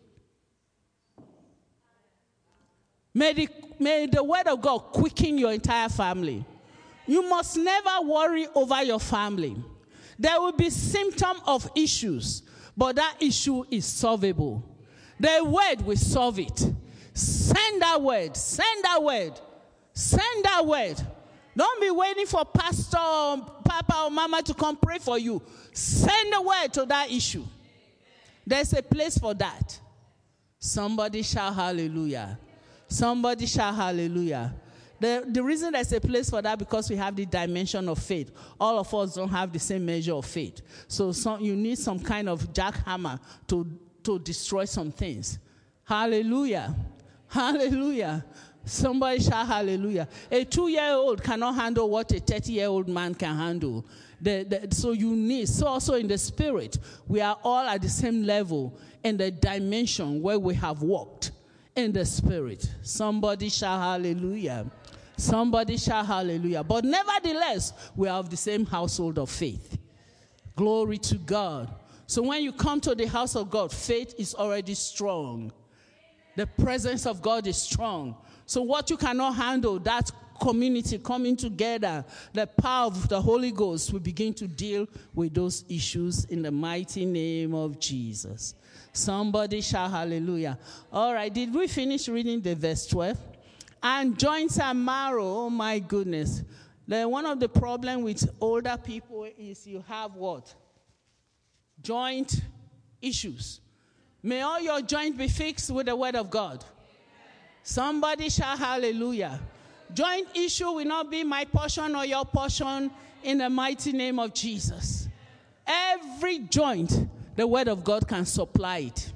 May the, may the word of God quicken your entire family. You must never worry over your family. There will be symptom of issues, but that issue is solvable. The word will solve it. Send that word. Send that word. Send that word. Don't be waiting for pastor or papa or mama to come pray for you. Send a word to that issue. There's a place for that. Somebody shout hallelujah. Somebody shout hallelujah. The, the reason there's a place for that because we have the dimension of faith. All of us don't have the same measure of faith. So some, you need some kind of jackhammer to, to destroy some things. Hallelujah. Hallelujah. Somebody shout hallelujah. A two-year-old cannot handle what a thirty-year-old man can handle. The, the, so you need, so also in the spirit, we are all at the same level in the dimension where we have walked in the spirit. Somebody shout hallelujah. Somebody shout hallelujah. But nevertheless, we are of the same household of faith. Glory to God. So when you come to the house of God, faith is already strong. The presence of God is strong. So what you cannot handle, that community coming together, the power of the Holy Ghost will begin to deal with those issues in the mighty name of Jesus. Somebody shout hallelujah. All right, did we finish reading the verse twelve? And joints and marrow, oh my goodness. The, one of the problems with older people is you have what? Joint issues. May all your joints be fixed with the word of God. Somebody shout hallelujah. Joint issue will not be my portion or your portion in the mighty name of Jesus. Every joint, the word of God can supply it.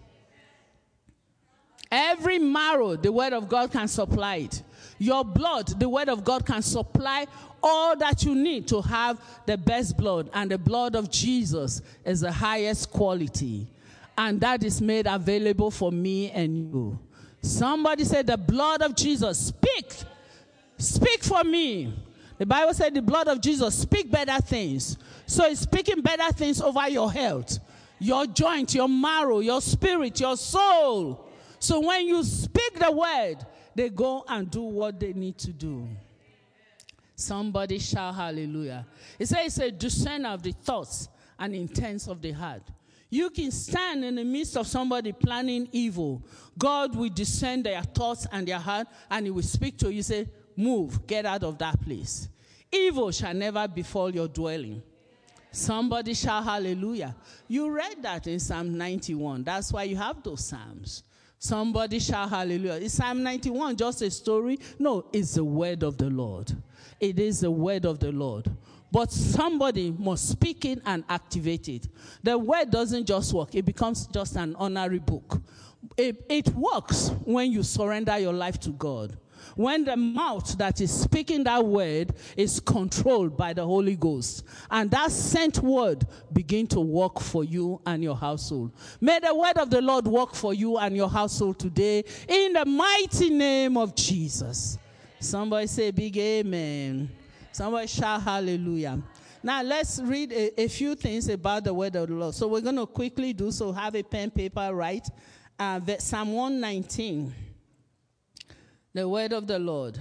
Every marrow, the word of God can supply it. Your blood, the word of God can supply all that you need to have the best blood. And the blood of Jesus is the highest quality. And that is made available for me and you. Somebody said, the blood of Jesus, speak. Speak for me. The Bible said the blood of Jesus speak better things. So it's speaking better things over your health, your joint, your marrow, your spirit, your soul. So when you speak the word, they go and do what they need to do. Somebody shout hallelujah. It says it's a discerner of the thoughts and intents of the heart. You can stand in the midst of somebody planning evil. God will discern their thoughts and their heart, and he will speak to you, say, move, get out of that place. Evil shall never befall your dwelling. Somebody shout hallelujah. You read that in Psalm ninety-one. That's why you have those Psalms. Somebody shout hallelujah. Is Psalm ninety-one just a story? No, it's the word of the Lord. It is the word of the Lord. But somebody must speak it and activate it. The word doesn't just work. It becomes just an honorary book. It, it works when you surrender your life to God. When the mouth that is speaking that word is controlled by the Holy Ghost. And that sent word begin to work for you and your household. May the word of the Lord work for you and your household today in the mighty name of Jesus. Somebody say big amen. Somebody shout hallelujah. Now let's read a, a few things about the word of the Lord. So we're going to quickly do so. Have a pen, paper, right? Uh, Psalm one nineteen. The word of the Lord.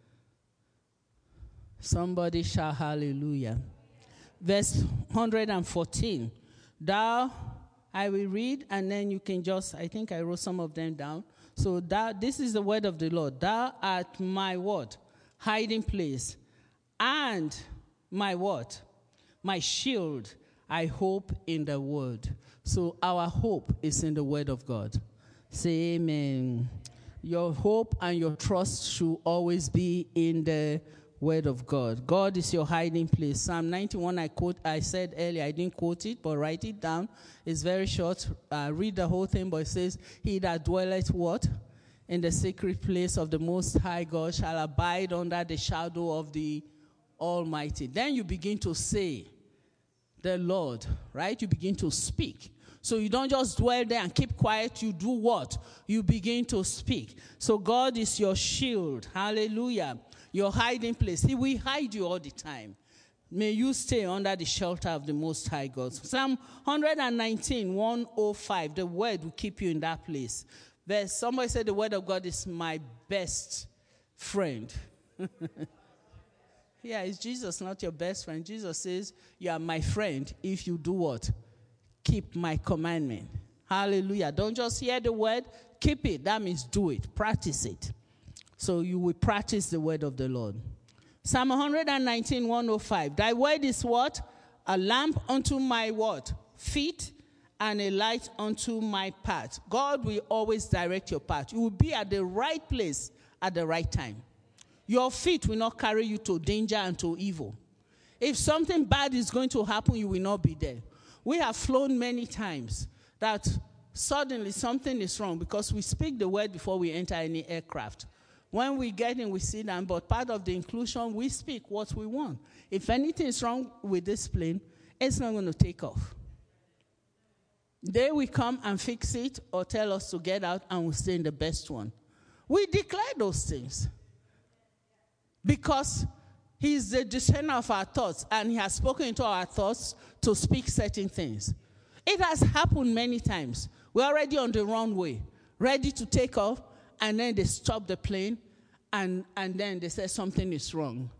Somebody shout hallelujah. Verse one hundred fourteen. Thou, I will read, and then you can just, I think I wrote some of them down. So thou, this is the word of the Lord. Thou art my what? Hiding place. And my what? My shield. I hope in the word. So our hope is in the word of God. Say amen. Your hope and your trust should always be in the word of God. God is your hiding place. Psalm ninety-one, I quote, I said earlier, I didn't quote it, but write it down. It's very short. Uh, read the whole thing, but it says, he that dwelleth what? In the secret place of the Most High God shall abide under the shadow of the Almighty. Then you begin to say, the Lord, right? You begin to speak. So you don't just dwell there and keep quiet. You do what? You begin to speak. So God is your shield. Hallelujah. Your hiding place. He will hide you all the time. May you stay under the shelter of the Most High God. Psalm one nineteen, one oh five. The word will keep you in that place. Verse, somebody said the word of God is my best friend. Yeah, it's Jesus, not your best friend. Jesus says, you are my friend if you do what? Keep my commandment. Hallelujah. Don't just hear the word, keep it. That means do it. Practice it. So you will practice the word of the Lord. Psalm one nineteen, one oh five. Thy word is what? A lamp unto my what? Feet, and a light unto my path. God will always direct your path. You will be at the right place at the right time. Your feet will not carry you to danger and to evil. If something bad is going to happen, you will not be there. We have flown many times that suddenly something is wrong because we speak the word before we enter any aircraft. When we get in, we sit down, but part of the inclusion, we speak what we want. If anything is wrong with this plane, it's not going to take off. They will come and fix it or tell us to get out and we'll stay in the best one. We declare those things because he's the discerner of our thoughts and he has spoken into our thoughts to speak certain things. It has happened many times. We're already on the runway, ready to take off, and then they stop the plane and, and then they say something is wrong.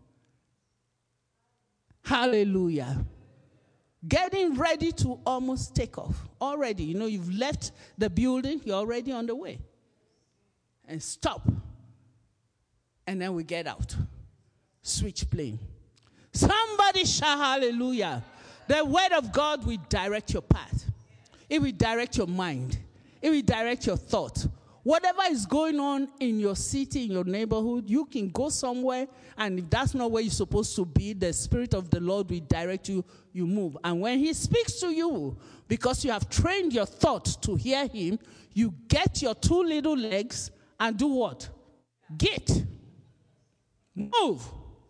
Hallelujah. Getting ready to almost take off. Already, you know, you've left the building, you're already on the way. And stop. And then we get out. Switch plane. Somebody shout hallelujah. The word of God will direct your path. It will direct your mind. It will direct your thought. Whatever is going on in your city, in your neighborhood, you can go somewhere, and if that's not where you're supposed to be, the Spirit of the Lord will direct you, you move. And when he speaks to you, because you have trained your thought to hear him, you get your two little legs and do what? Get. Move.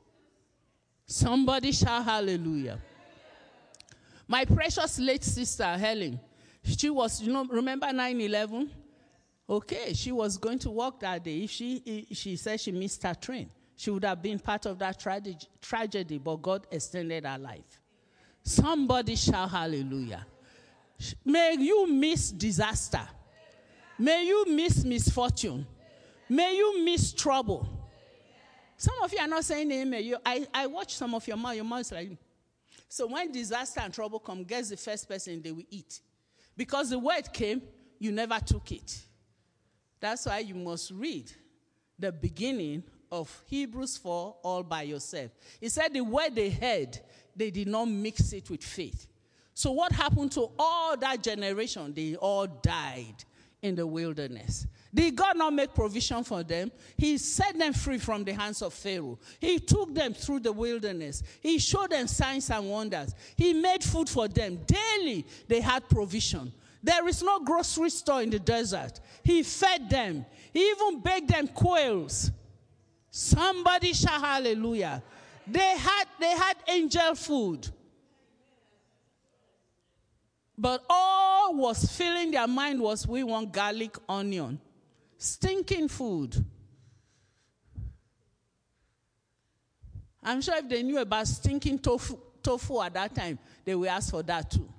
Somebody shout hallelujah. My precious late sister, Helen, she was, you know, remember nine eleven? Okay, she was going to work that day. If she, if she said she missed her train, she would have been part of that trage- tragedy, but God extended her life. Somebody shout hallelujah. May you miss disaster. May you miss misfortune. May you miss trouble. Some of you are not saying amen. You, I, I watch some of your mouth. Your mouth is like, so when disaster and trouble come, guess the first person they will eat. Because the word came, you never took it. That's why you must read the beginning of Hebrews four all by yourself. He said the word they heard, they did not mix it with faith. So what happened to all that generation? They all died in the wilderness. Did God not make provision for them? He set them free from the hands of Pharaoh. He took them through the wilderness. He showed them signs and wonders. He made food for them. Daily, they had provision. There is no grocery store in the desert. He fed them. He even baked them quails. Somebody shout hallelujah. They had, they had angel food. But all was filling their mind was, we want garlic, onion. Stinking food. I'm sure if they knew about stinking tofu, tofu at that time, they would ask for that too.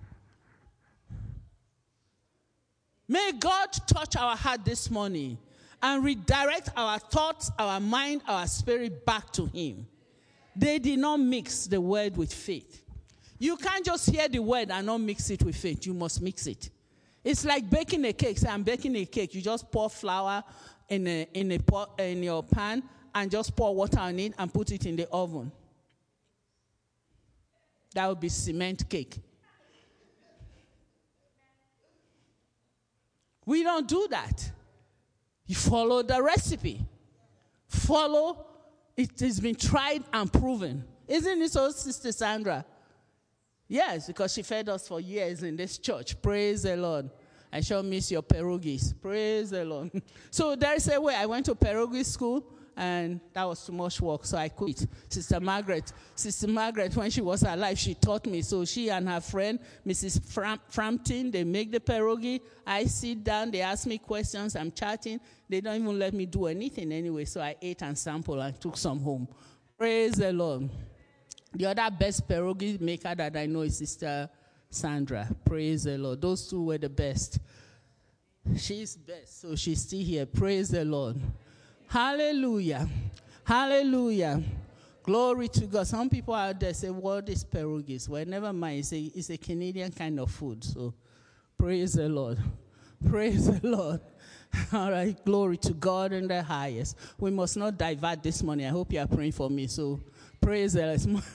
May God touch our heart this morning and redirect our thoughts, our mind, our spirit back to him. They did not mix the word with faith. You can't just hear the word and not mix it with faith. You must mix it. It's like baking a cake. Say, I'm baking a cake. You just pour flour in a, in a pot, in your pan and just pour water on it and put it in the oven. That would be cement cake. We don't do that. You follow the recipe. Follow. It has been tried and proven. Isn't it so, Sister Sandra? Yes, because she fed us for years in this church. Praise the Lord. I shall miss your pierogies. Praise the Lord. So there is a way. I went to pierogi school, and that was too much work, so I quit. Sister Margaret, Sister Margaret, when she was alive, she taught me. So she and her friend, Missus Fram- Frampton, they make the pierogi. I sit down. They ask me questions. I'm chatting. They don't even let me do anything anyway. So I ate and sampled and took some home. Praise the Lord. The other best pierogi maker that I know is Sister Sandra. Praise the Lord. Those two were the best. She's best, so she's still here. Praise the Lord. Hallelujah. Hallelujah. Glory to God. Some people out there say, what is pierogies? Well, never mind. It's a, it's a Canadian kind of food. So praise the Lord. Praise the Lord. All right. Glory to God in the highest. We must not divert this morning. I hope you are praying for me. So praise the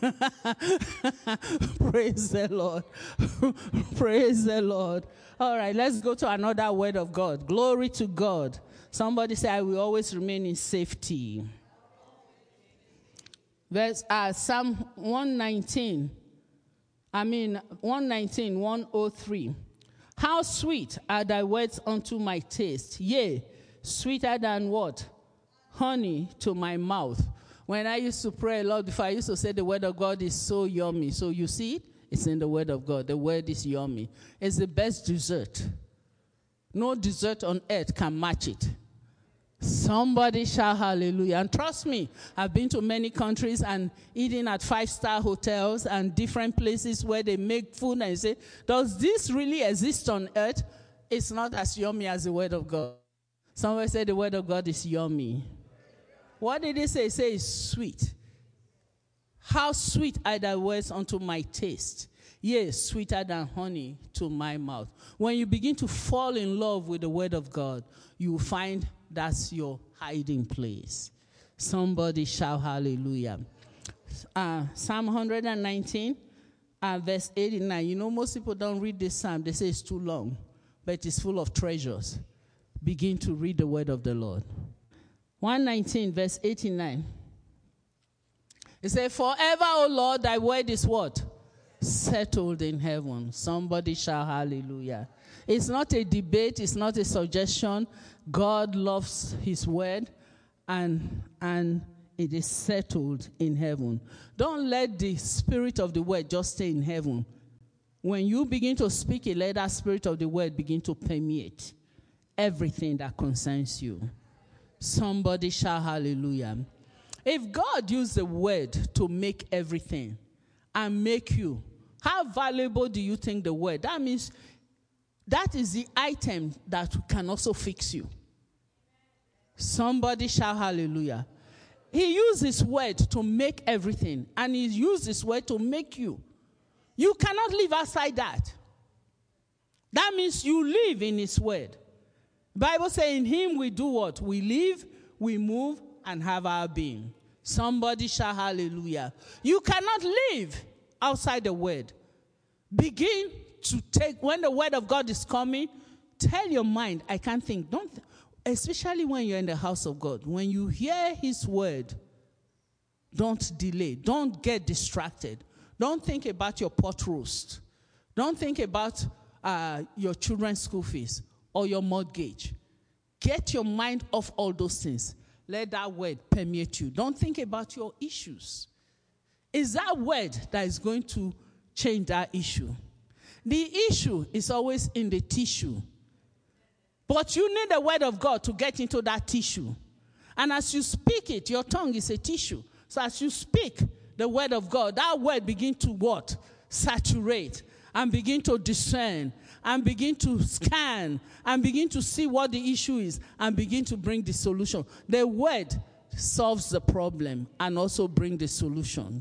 Lord. Praise the Lord. Praise the Lord. All right, let's go to another word of God. Glory to God. Somebody say, I will always remain in safety. Verse uh, Psalm one nineteen. I mean, one nineteen, one oh three. How sweet are thy words unto my taste. Yea, sweeter than what? honey to my mouth. When I used to pray a lot before, I used to say the word of God is so yummy. So you see it? It's in the word of God. The word is yummy. It's the best dessert. No dessert on earth can match it. Somebody shout hallelujah. And trust me, I've been to many countries and eating at five-star hotels and different places where they make food and say, does this really exist on earth? It's not as yummy as the word of God. Somebody said the word of God is yummy. What did he say? He said it's sweet. How sweet are thy words unto my taste. Yes, sweeter than honey to my mouth. When you begin to fall in love with the word of God, you will find that's your hiding place. Somebody shout hallelujah. Uh, Psalm one nineteen, uh, verse eighty-nine. You know, most people don't read this psalm. They say it's too long, but it's full of treasures. Begin to read the word of the Lord. one nineteen, verse eighty-nine. It says, forever, O Lord, thy word is what? Settled in heaven. Somebody shout hallelujah. It's not a debate. It's not a suggestion. God loves his word, and, and it is settled in heaven. Don't let the spirit of the word just stay in heaven. When you begin to speak it, let that spirit of the word begin to permeate everything that concerns you. Somebody shout hallelujah. If God used the word to make everything and make you, how valuable do you think the word? That means that is the item that can also fix you. Somebody shout hallelujah. He used his word to make everything, and he used his word to make you. You cannot live outside that. That means you live in his word. The Bible says in him we do what? We live, we move, and have our being. Somebody shout hallelujah. You cannot live outside the word. Begin to take, when the word of God is coming, tell your mind, I can't think. Don't, th- especially when you're in the house of God. When you hear his word, don't delay. Don't get distracted. Don't think about your pot roast. Don't think about uh, your children's school fees or your mortgage. Get your mind off all those things. Let that word permeate you. Don't think about your issues. It's that word that is going to change that issue. The issue is always in the tissue. But you need the word of God to get into that tissue. And as you speak it, your tongue is a tissue. So as you speak the word of God, that word begin to what? Saturate and begin to discern and begin to scan and begin to see what the issue is and begin to bring the solution. The word solves the problem and also bring the solution.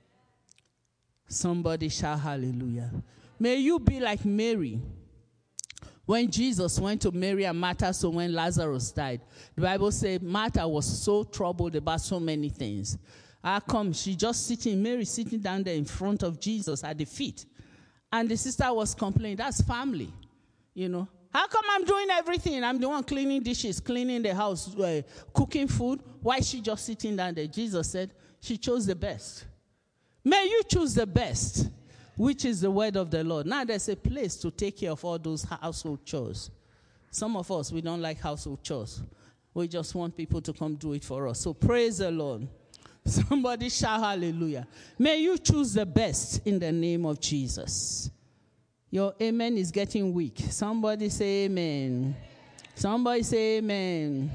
Somebody shout hallelujah. May you be like Mary. When Jesus went to Mary and Martha, so when Lazarus died, the Bible said Martha was so troubled about so many things. How come? She just sitting, Mary sitting down there in front of Jesus at the feet. And the sister was complaining, that's family, you know. How come I'm doing everything? I'm the one cleaning dishes, cleaning the house, uh, cooking food. Why is she just sitting down there? Jesus said, she chose the best. May you choose the best, which is the word of the Lord. Now there's a place to take care of all those household chores. Some of us, we don't like household chores. We just want people to come do it for us. So praise the Lord. Somebody shout hallelujah. May you choose the best in the name of Jesus. Your amen is getting weak. Somebody say amen. Somebody say amen.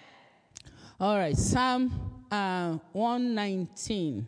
All right, Psalm uh, one nineteen.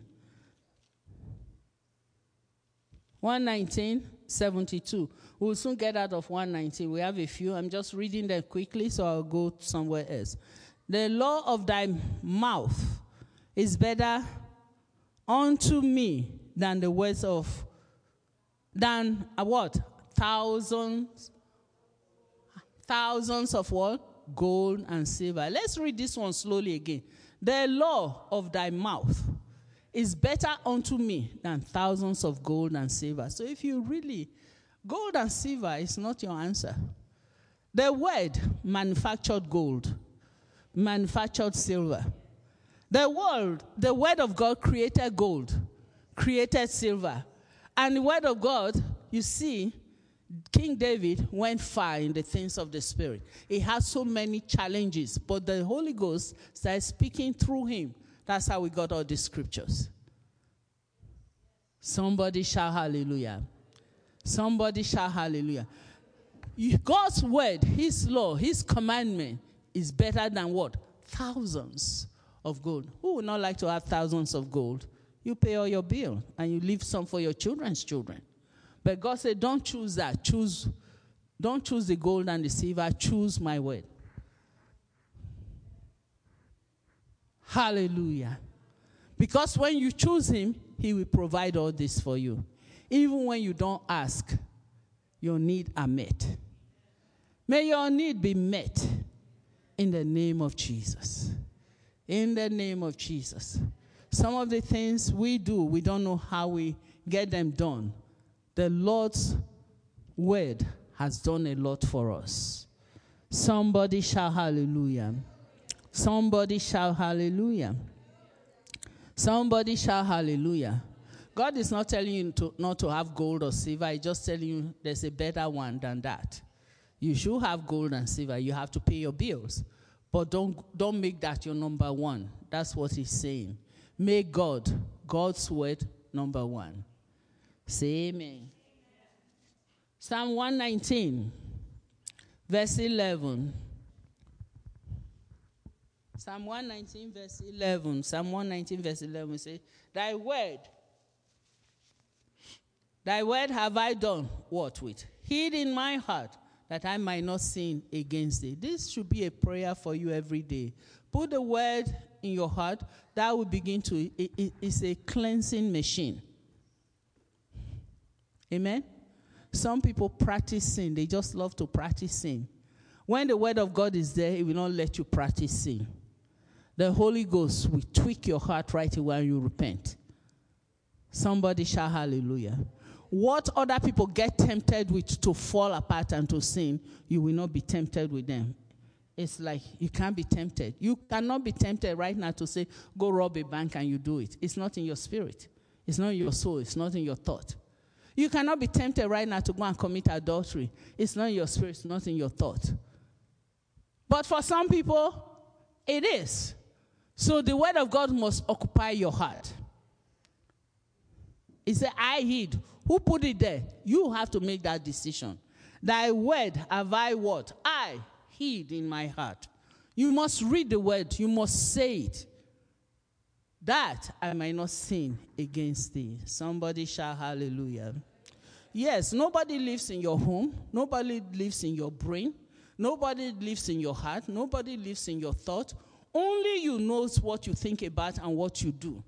one nineteen, seventy-two. We'll soon get out of one nineteen. We have a few. I'm just reading them quickly, so I'll go somewhere else. The law of thy mouth is better unto me than the words of, than a what? Thousands, thousands of what? Gold and silver. Let's read this one slowly again. The law of thy mouth is better unto me than thousands of gold and silver. So if you really, gold and silver is not your answer. The word manufactured gold, manufactured silver. The word, the word of God created gold, created silver. And the word of God, you see, King David went far in the things of the Spirit. He had so many challenges, but the Holy Ghost started speaking through him. That's how we got all the scriptures. Somebody shout hallelujah. Somebody shout hallelujah. God's word, his law, his commandment is better than what? Thousands of gold. Who would not like to have thousands of gold? You pay all your bill and you leave some for your children's children. But God said, don't choose that. Choose, don't choose the gold and the silver. Choose my word. Hallelujah. Because when you choose him, he will provide all this for you. Even when you don't ask, your needs are met. May your need be met in the name of Jesus. In the name of Jesus. Some of the things we do, we don't know how we get them done. The Lord's word has done a lot for us. Somebody shout hallelujah. Somebody shout hallelujah. Somebody shout hallelujah. God is not telling you to, not to have gold or silver. He's just telling you there's a better one than that. You should have gold and silver. You have to pay your bills. But don't, don't make that your number one. That's what he's saying. Make God, God's word, number one. Say amen. Psalm one nineteen, verse eleven. Psalm one nineteen, verse eleven. Psalm one nineteen, verse eleven says, Thy word, thy word have I done, what with? Hid in my heart, that I might not sin against thee. This should be a prayer for you every day. Put the word in your heart. That will begin to, it, it, it's a cleansing machine. Amen? Some people practice sin. They just love to practice sin. When the word of God is there, it will not let you practice sin. The Holy Ghost will tweak your heart right when you repent. Somebody shout hallelujah. What other people get tempted with to fall apart and to sin, you will not be tempted with them. It's like you can't be tempted. You cannot be tempted right now to say, go rob a bank and you do it. It's not in your spirit. It's not in your soul. It's not in your thought. You cannot be tempted right now to go and commit adultery. It's not in your spirit. It's not in your thought. But for some people, it is. So the word of God must occupy your heart. He said, I hid. Who put it there? You have to make that decision. Thy word have I what? I hid in my heart. You must read the word. You must say it. That I might not sin against thee. Somebody shout hallelujah. Yes, nobody lives in your home. Nobody lives in your brain. Nobody lives in your heart. Nobody lives in your thought. Only you knows what you think about and what you do.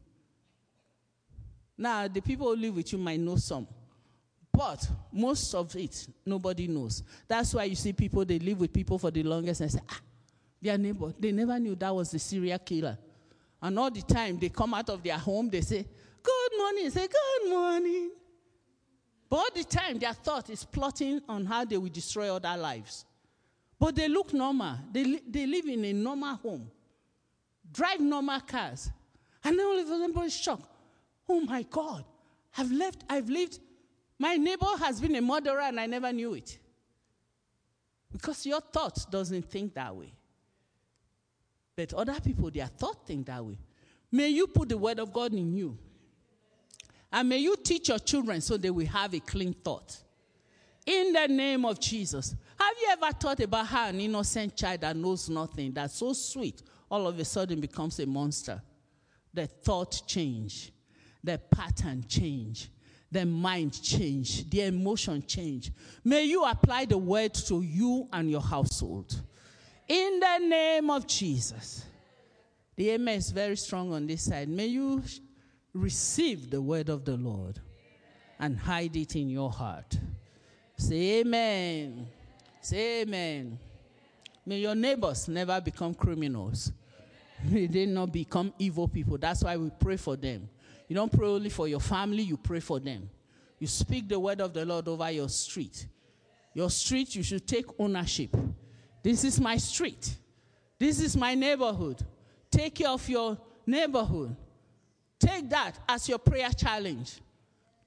Now, the people who live with you might know some. But most of it, nobody knows. That's why you see people, they live with people for the longest and say, ah, their neighbor, they never knew that was the serial killer. And all the time, they come out of their home, they say, good morning. They say, good morning. But all the time, their thought is plotting on how they will destroy other lives. But they look normal. They, li- they live in a normal home. Drive normal cars. And then all of a sudden, everybody's shocked. Oh, my God. I've left, I've lived. My neighbor has been a murderer, and I never knew it. Because your thought doesn't think that way. But other people, their thought think that way. May you put the word of God in you. And may you teach your children so they will have a clean thought. In the name of Jesus. Have you ever thought about how an innocent child that knows nothing, that's so sweet, all of a sudden becomes a monster? The thought change. The pattern change. The mind change. The emotion change. May you apply the word to you and your household. In the name of Jesus. The amen is very strong on this side. May you receive the word of the Lord and hide it in your heart. Say amen. Say amen. May your neighbors never become criminals. May they not become evil people. That's why we pray for them. You don't pray only for your family, you pray for them. You speak the word of the Lord over your street. Your street, you should take ownership. This is my street. This is my neighborhood. Take care of your neighborhood. Take that as your prayer challenge.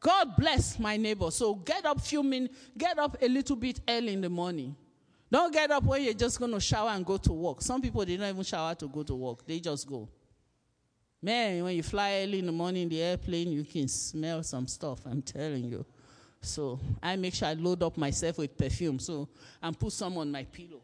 God bless my neighbor. So get up few minutes, get up a little bit early in the morning. Don't get up when you're just going to shower and go to work. Some people, they don't even shower to go to work. They just go. Man, when you fly early in the morning in the airplane, you can smell some stuff, I'm telling you. So I make sure I load up myself with perfume so and put some on my pillow.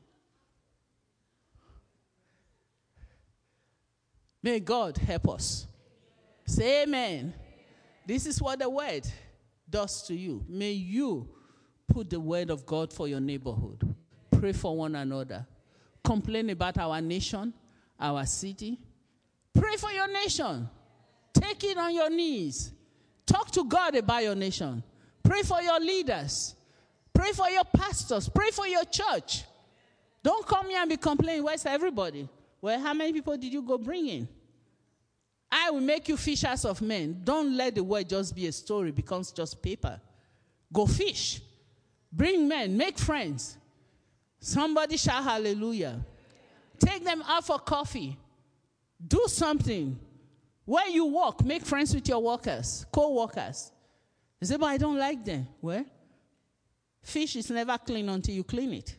May God help us. Say amen. This is what the word does to you. May you put the word of God for your neighborhood. Pray for one another. Complain about our nation, our city. Pray for your nation. Take it on your knees. Talk to God about your nation. Pray for your leaders. Pray for your pastors. Pray for your church. Don't come here and be complaining. Where's everybody? Well, how many people did you go bring in? I will make you fishers of men. Don't let the word just be a story, becomes just paper. Go fish. Bring men. Make friends. Somebody shout hallelujah. Take them out for coffee. Do something. Where you work, make friends with your workers, co-workers. You say, but I don't like them. Well, fish is never clean until you clean it.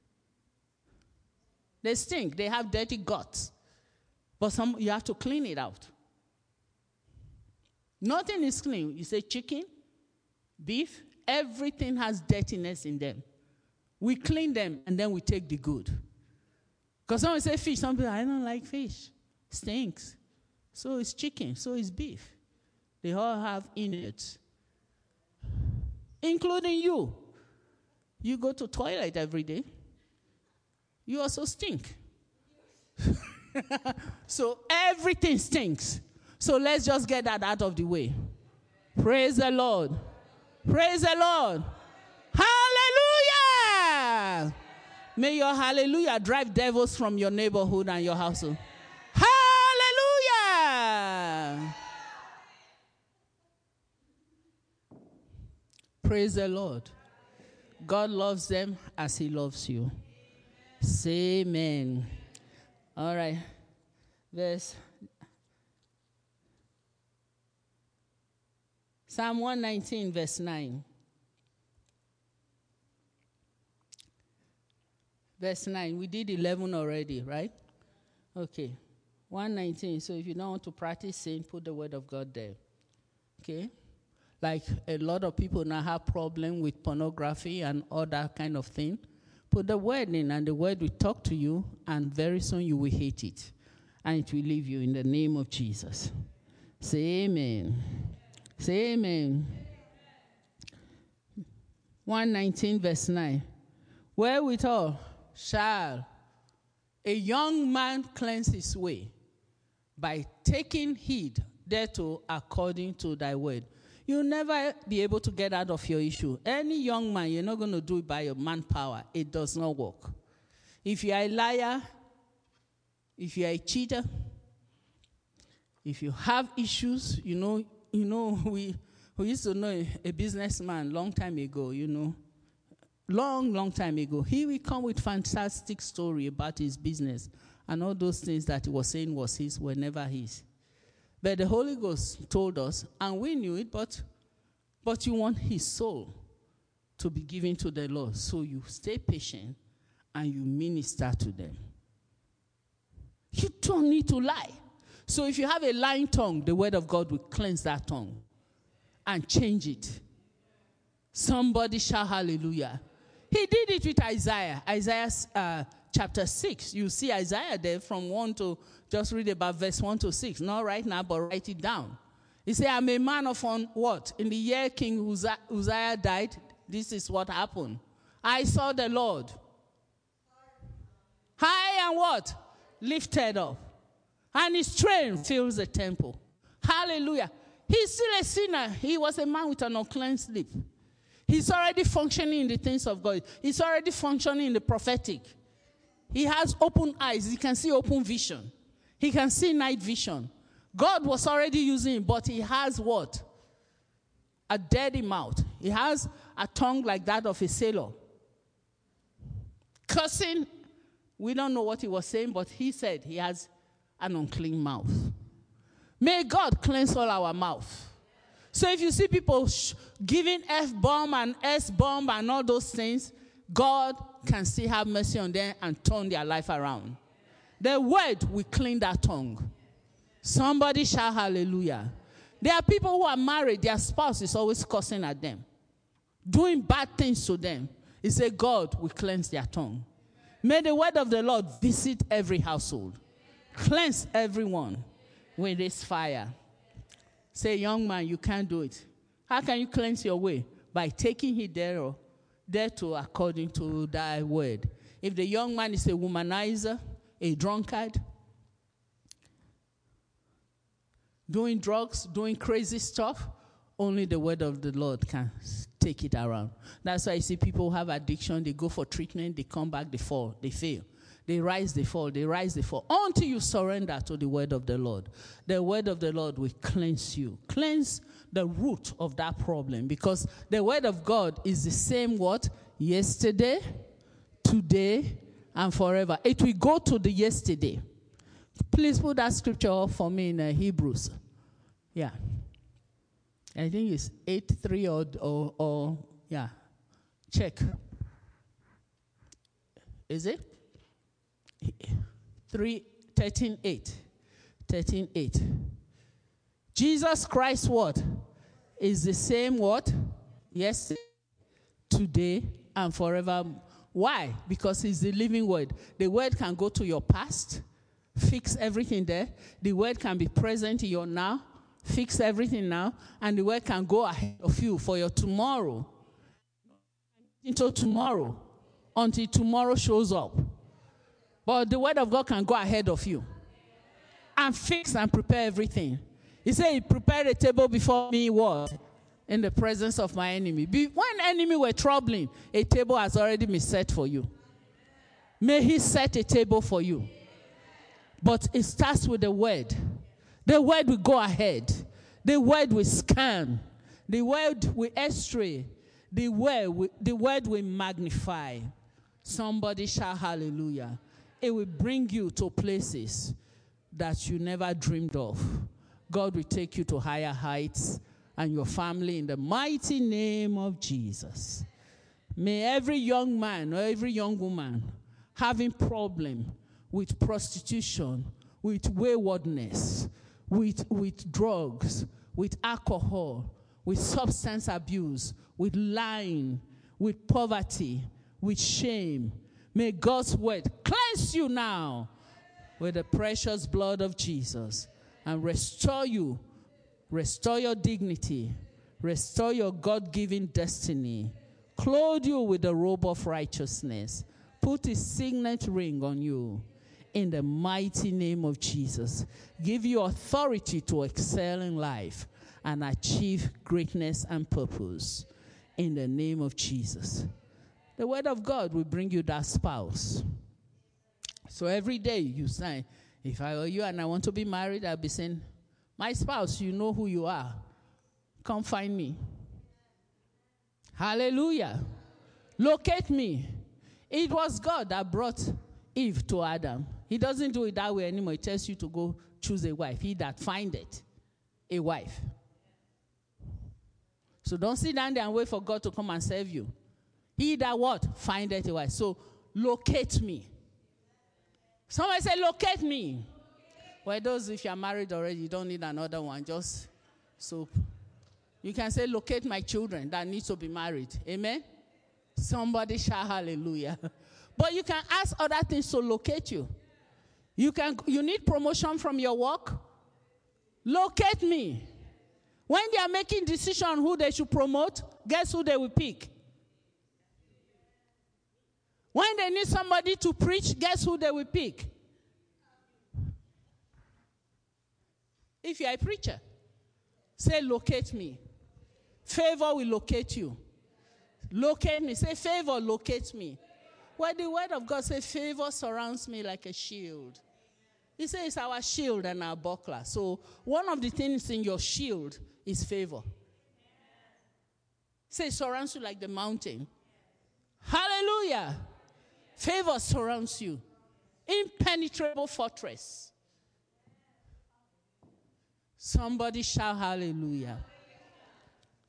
They stink. They have dirty guts. But some you have to clean it out. Nothing is clean. You say chicken, beef, everything has dirtiness in them. We clean them, and then we take the good. Because someone say fish, some people, I don't like fish. Stinks. So is chicken. So is beef. They all have innards. Including you. You go to toilet every day. You also stink. So everything stinks. So let's just get that out of the way. Praise the Lord. Praise the Lord. Hallelujah. May your hallelujah drive devils from your neighborhood and your household. Hallelujah. Praise the Lord. God loves them as he loves you. Say amen. All right. Verse Psalm one nineteen, verse nine. Verse nine. We did eleven already, right? Okay. one nineteen. So if you don't want to practice sin, put the word of God there. Okay? Like a lot of people now have problem with pornography and all that kind of thing. Put the word in, and the word will talk to you, and very soon you will hate it. And it will leave you in the name of Jesus. Say amen. Say amen. one nineteen, verse nine. Wherewithal shall a young man cleanse his way? By taking heed thereto according to thy word. You'll never be able to get out of your issue. Any young man, you're not going to do it by your manpower. It does not work. If you are a liar, if you are a cheater, if you have issues, you know, you know, we, we used to know a, a businessman long time ago, you know, long, long time ago. He will come with fantastic story about his business, and all those things that he was saying was his were never his. But the Holy Ghost told us, and we knew it, but, but you want his soul to be given to the Lord. So you stay patient and you minister to them. You don't need to lie. So if you have a lying tongue, the word of God will cleanse that tongue and change it. Somebody shout hallelujah. He did it with Isaiah. Isaiah uh, chapter six. You see Isaiah there from one to, just read about verse one to six. Not right now, but write it down. He said, I'm a man of on what? In the year King Uzziah, Uzziah died, this is what happened. I saw the Lord. High and what? Lifted up. And his train fills the temple. Hallelujah. He's still a sinner. He was a man with an uncleansed lip. He's already functioning in the things of God. He's already functioning in the prophetic. He has open eyes. He can see open vision. He can see night vision. God was already using him, but he has what? A dirty mouth. He has a tongue like that of a sailor. Cursing. We don't know what he was saying, but he said he has an unclean mouth. May God cleanse all our mouth. So if you see people sh- giving F-bomb and S-bomb and all those things, God can still have mercy on them and turn their life around. The word will clean that tongue. Somebody shout hallelujah. There are people who are married, their spouse is always cursing at them, doing bad things to them. He said, God will cleanse their tongue. May the word of the Lord visit every household. Cleanse everyone with this fire. Say, young man, you can't do it. How can you cleanse your way? By taking it there, there to according to thy word. If the young man is a womanizer, a drunkard, doing drugs, doing crazy stuff, only the word of the Lord can take it around. That's why you see people who have addiction, they go for treatment, they come back, they fall, they fail. They rise, they fall, they rise, they fall. Until you surrender to the word of the Lord. The word of the Lord will cleanse you. Cleanse the root of that problem. Because the word of God is the same what? Yesterday, today, and forever. It will go to the yesterday. Please put that scripture up for me in uh, Hebrews. Yeah. I think it's eight three or, or, or, yeah. Check. Is it? three, thirteen eight. thirteen eight. Jesus Christ what? Is the same what? Yesterday, today, and forever. Why? Because he's the living word. The word can go to your past, fix everything there. The word can be present in your now, fix everything now, and the word can go ahead of you for your tomorrow. Until tomorrow, until tomorrow shows up. But the word of God can go ahead of you and fix and prepare everything. He said, he prepared a table before me, what? In the presence of my enemy. Be, when enemy were troubling, a table has already been set for you. May he set a table for you. But it starts with the word. The word will go ahead. The word will scan. The word will x-ray. The word will, the word will magnify. Somebody shout hallelujah. It will bring you to places that you never dreamed of. God will take you to higher heights and your family in the mighty name of Jesus. May every young man or every young woman having problem with prostitution, with waywardness, with, with drugs, with alcohol, with substance abuse, with lying, with poverty, with shame, may God's word cleanse you now with the precious blood of Jesus and restore you, restore your dignity, restore your God-given destiny, clothe you with the robe of righteousness, put his signet ring on you in the mighty name of Jesus. Give you authority to excel in life and achieve greatness and purpose in the name of Jesus. The word of God will bring you that spouse. So every day you say, if I were you and I want to be married, I'll be saying, my spouse, you know who you are. Come find me. Hallelujah. Locate me. It was God that brought Eve to Adam. He doesn't do it that way anymore. He tells you to go choose a wife. He that findeth a wife. So don't sit down there and wait for God to come and save you. He that what? Findeth a wife. So locate me. Somebody say, locate me. Well, those, if you're married already, you don't need another one. Just so you can say, locate my children that need to be married. Amen? Somebody shout hallelujah. But you can ask other things to locate you. You can. You need promotion from your work? Locate me. When they are making decision who they should promote, guess who they will pick? When they need somebody to preach, guess who they will pick? If you are a preacher, say, locate me. Favor will locate you. Locate me. Say, favor, locate me. Well, the word of God says, favor surrounds me like a shield. He says it's our shield and our buckler. So one of the things in your shield is favor. Say, it surrounds you like the mountain. Hallelujah. Favor surrounds you. Impenetrable fortress. Somebody shout hallelujah.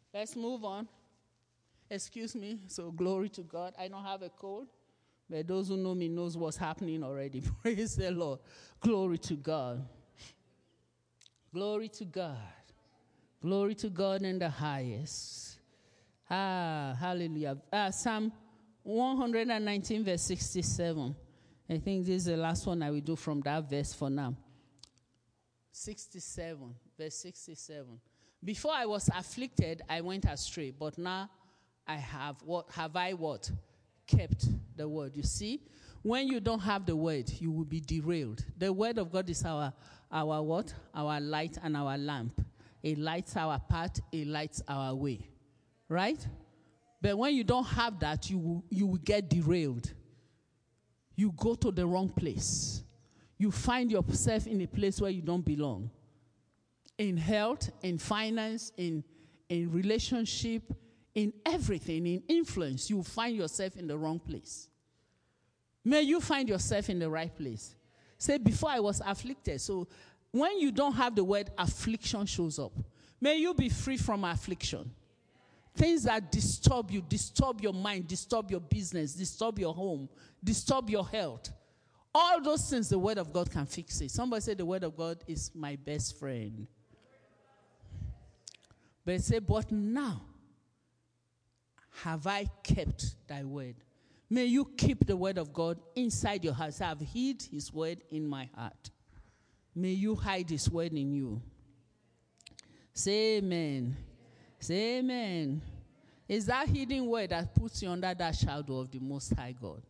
Let's move on. Excuse me. So glory to God. I don't have a cold, but those who know me knows what's happening already. Praise the Lord. Glory to God. Glory to God. Glory to God in the highest. Ah, hallelujah. Uh, Psalm one nineteen, verse sixty-seven. I think this is the last one I will do from that verse for now. sixty-seven, verse sixty-seven. Before I was afflicted, I went astray, but now I have what have I what? Kept the word. You see, when you don't have the word, you will be derailed. The word of God is our our what? Our light and our lamp. It lights our path, it lights our way. Right? But when you don't have that, you will, you will get derailed. You go to the wrong place. You find yourself in a place where you don't belong. In health, in finance, in, in relationship, in everything, in influence, you find yourself in the wrong place. May you find yourself in the right place. Say, before I was afflicted. So when you don't have the word, affliction shows up. May you be free from affliction. Things that disturb you, disturb your mind, disturb your business, disturb your home, disturb your health. All those things, the word of God can fix it. Somebody say the word of God is my best friend. But say, but now have I kept thy word. May you keep the word of God inside your heart. Say, I've hid his word in my heart. May you hide his word in you. Say amen. Say amen. It's that hidden word that puts you under that shadow of the Most High God.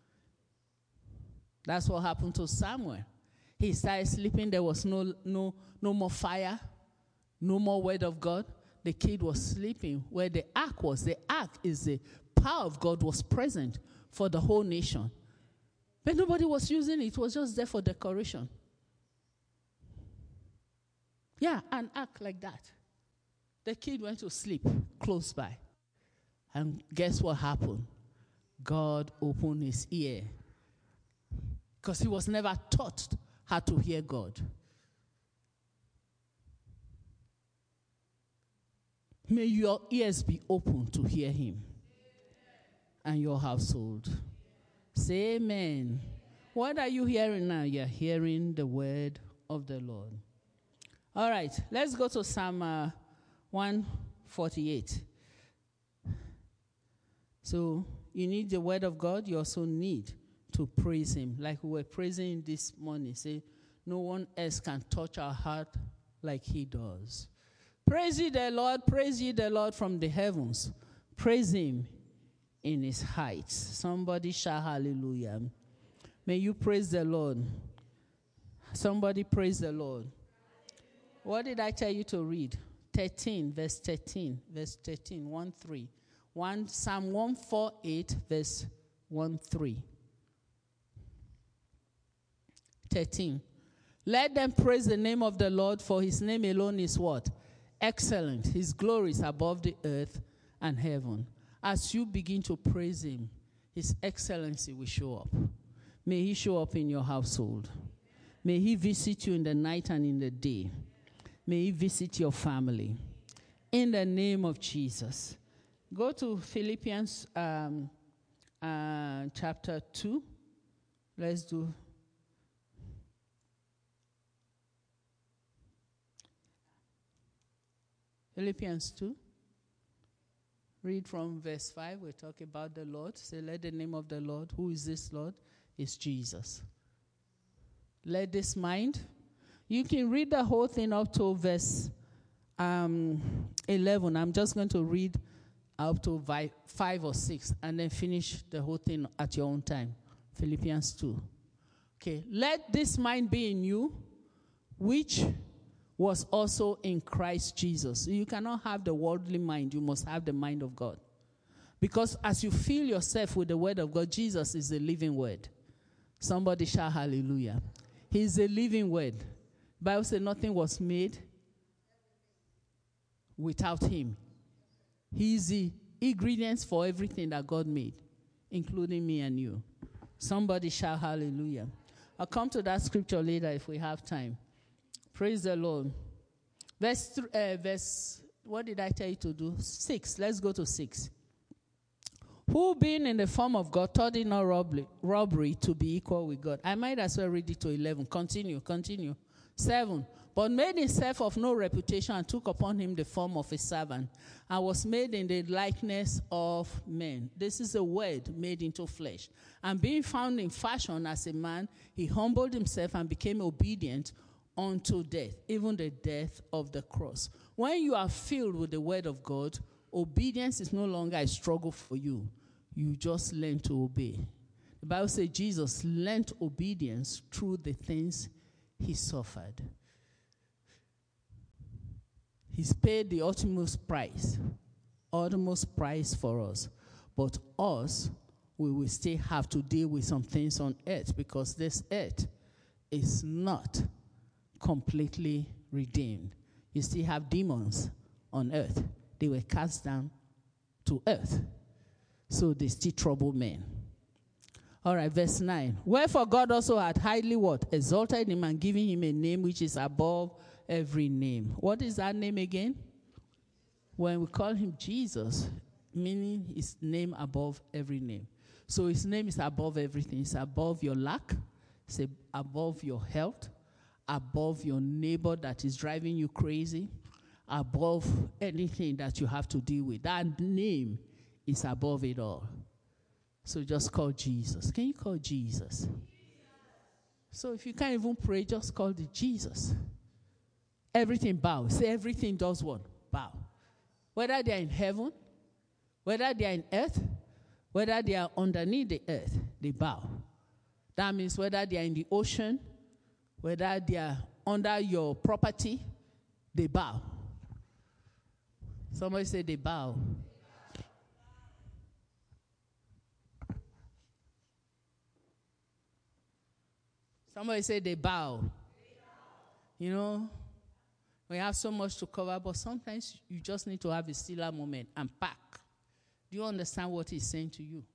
That's what happened to Samuel. He started sleeping. There was no, no, no more fire, no more word of God. The kid was sleeping where the ark was. The ark is the power of God was present for the whole nation. But nobody was using it. It was just there for decoration. Yeah, an ark like that. The kid went to sleep close by. And guess what happened? God opened his ear. Because he was never taught how to hear God. May your ears be open to hear him. And your household. Say amen. What are you hearing now? You're hearing the word of the Lord. All right, let's go to Psalm uh, one forty-eight. So you need the word of God. You also need to praise him. Like we were praising this morning. Say, no one else can touch our heart like he does. Praise ye the Lord. Praise ye the Lord from the heavens. Praise him in his heights. Somebody shout hallelujah. May you praise the Lord. Somebody praise the Lord. What did I tell you to read? thirteen, verse thirteen. Verse thirteen, one, three. One, Psalm one forty-eight, verse one, three. thirteen. Let them praise the name of the Lord, for his name alone is what? Excellent. His glory is above the earth and heaven. As you begin to praise him, his excellency will show up. May he show up in your household. May he visit you in the night and in the day. May he visit your family. In the name of Jesus. Go to Philippians um, uh, chapter two. Let's do. Philippians two. Read from verse five. We talk about the Lord. Say, let the name of the Lord. Who is this Lord? It's Jesus. Let this mind. You can read the whole thing up to verse um, eleven. I'm just going to read up to vi- five or six and then finish the whole thing at your own time. Philippians two. Okay. Let this mind be in you, which was also in Christ Jesus. You cannot have the worldly mind. You must have the mind of God. Because as you fill yourself with the word of God, Jesus is the living word. Somebody shout hallelujah. He is the living word. The Bible says nothing was made without him. He is the ingredients for everything that God made, including me and you. Somebody shout hallelujah. I'll come to that scripture later if we have time. Praise the Lord. Verse, th- uh, verse what did I tell you to do? Six. Let's go to six. Who, being in the form of God, thought it not robbery, robbery to be equal with God. I might as well read it to eleven. Continue, continue. Seven. But made himself of no reputation and took upon him the form of a servant and was made in the likeness of men. This is a word made into flesh. And being found in fashion as a man, he humbled himself and became obedient unto death, even the death of the cross. When you are filled with the word of God, obedience is no longer a struggle for you. You just learn to obey. The Bible says Jesus learned obedience through the things he suffered. He's paid the utmost price, utmost price for us. But us, we will still have to deal with some things on earth because this earth is not completely redeemed. You still have demons on earth. They were cast down to earth. So they still trouble men. All right, verse nine. Wherefore God also had highly what? Exalted him and given him a name which is above every name. What is that name again? When we call him Jesus, meaning his name above every name. So his name is above everything. It's above your lack. It's above your health. Above your neighbor that is driving you crazy. Above anything that you have to deal with. That name is above it all. So just call Jesus. Can you call Jesus? Jesus. So if you can't even pray, just call the Jesus. Everything bows. Say everything does what? Bow. Whether they are in heaven, whether they are in earth, whether they are underneath the earth, they bow. That means whether they are in the ocean, whether they are under your property, they bow. Somebody say they bow. Somebody say they bow. You know, we have so much to cover, but sometimes you just need to have a stiller moment and pack. Do you understand what he's saying to you?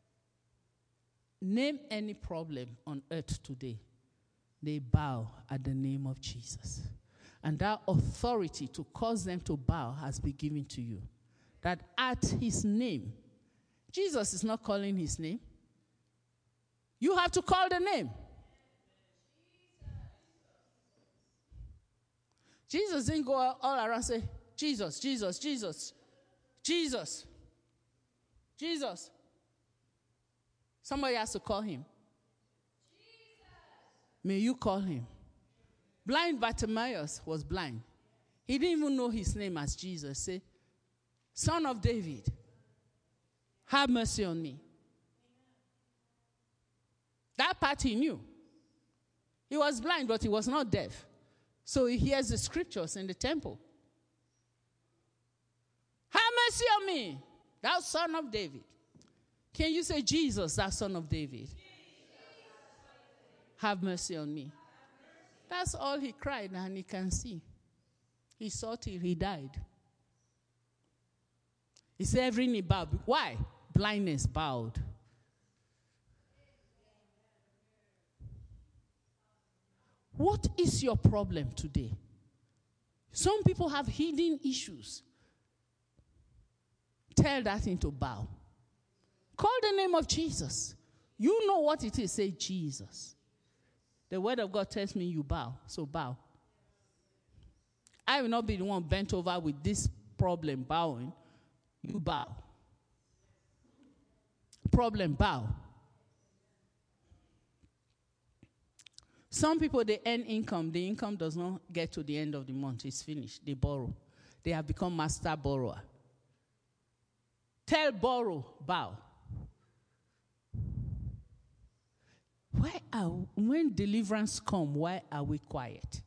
Name any problem on earth today. They bow at the name of Jesus. And that authority to cause them to bow has been given to you. That at his name, Jesus is not calling his name. You have to call the name. Jesus didn't go all around and say, Jesus, Jesus, Jesus, Jesus, Jesus. Somebody has to call him. May you call him. Blind Bartimaeus was blind. He didn't even know his name as Jesus. Say, Son of David, have mercy on me. That part he knew. He was blind, but he was not deaf. So he hears the scriptures in the temple. Have mercy on me, thou son of David. Can you say, Jesus, thou son of David? Have mercy on me. That's all he cried, and he can see. He saw till he died. He said every knee bowed. Why? Blindness bowed. What is your problem today? Some people have hidden issues. Tell that thing to bow. Call the name of Jesus. You know what it is. Say Jesus. The word of God tells me you bow, so bow. I will not be the one bent over with this problem bowing. You bow. Problem, bow. Some people, they earn income. The income does not get to the end of the month. It's finished. They borrow. They have become master borrower. Tell borrow, bow. Why are, when deliverance come, why are we quiet?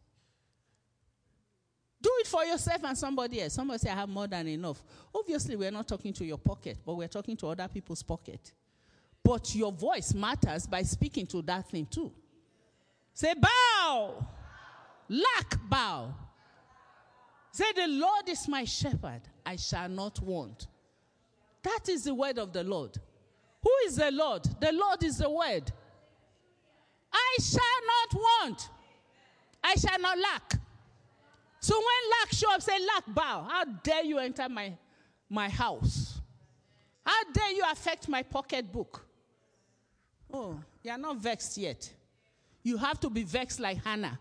Do it for yourself and somebody else. Somebody say, I have more than enough. Obviously, we're not talking to your pocket, but we're talking to other people's pocket. But your voice matters by speaking to that thing too. Say, bow. Lack, bow. Say, the Lord is my shepherd. I shall not want. That is the word of the Lord. Who is the Lord? The Lord is the word. I shall not want. I shall not lack. So when lack show up, say, lack, bow. How dare you enter my, my house? How dare you affect my pocketbook? Oh, you are not vexed yet. You have to be vexed like Hannah.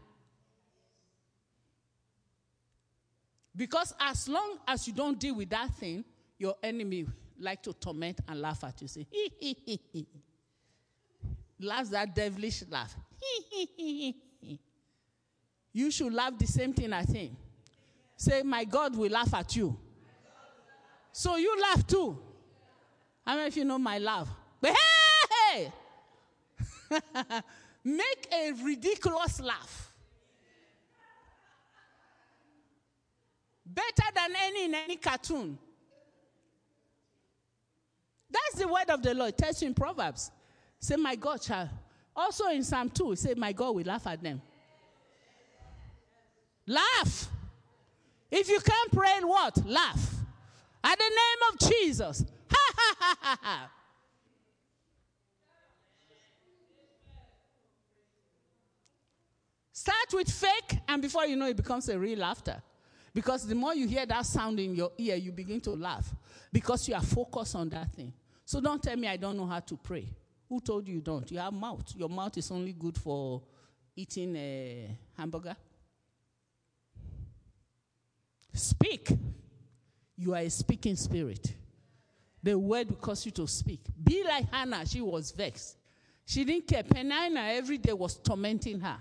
Because as long as you don't deal with that thing, your enemy like to torment and laugh at you. Say, hee, hee, hee, hee. Laughs that devilish laugh. Hee, hee, hee, hee. You should laugh the same thing at him. Say, my God will laugh at you. So you laugh too. I don't know if you know my laugh. But hey, hey! Make a ridiculous laugh. Better than any in any cartoon. That's the word of the Lord. It tells you in Proverbs. Say, my God shall. Also in Psalm two, say, my God will laugh at them. Laugh. If you can't pray, what? Laugh. At the name of Jesus. Ha, ha, ha, ha, ha. Start with fake, and before you know it becomes a real laughter. Because the more you hear that sound in your ear, you begin to laugh. Because you are focused on that thing. So don't tell me I don't know how to pray. Who told you you don't? You have mouth. Your mouth is only good for eating a hamburger. Speak. You are a speaking spirit. The word will cause you to speak. Be like Hannah. She was vexed. She didn't care. Peninnah every day was tormenting her.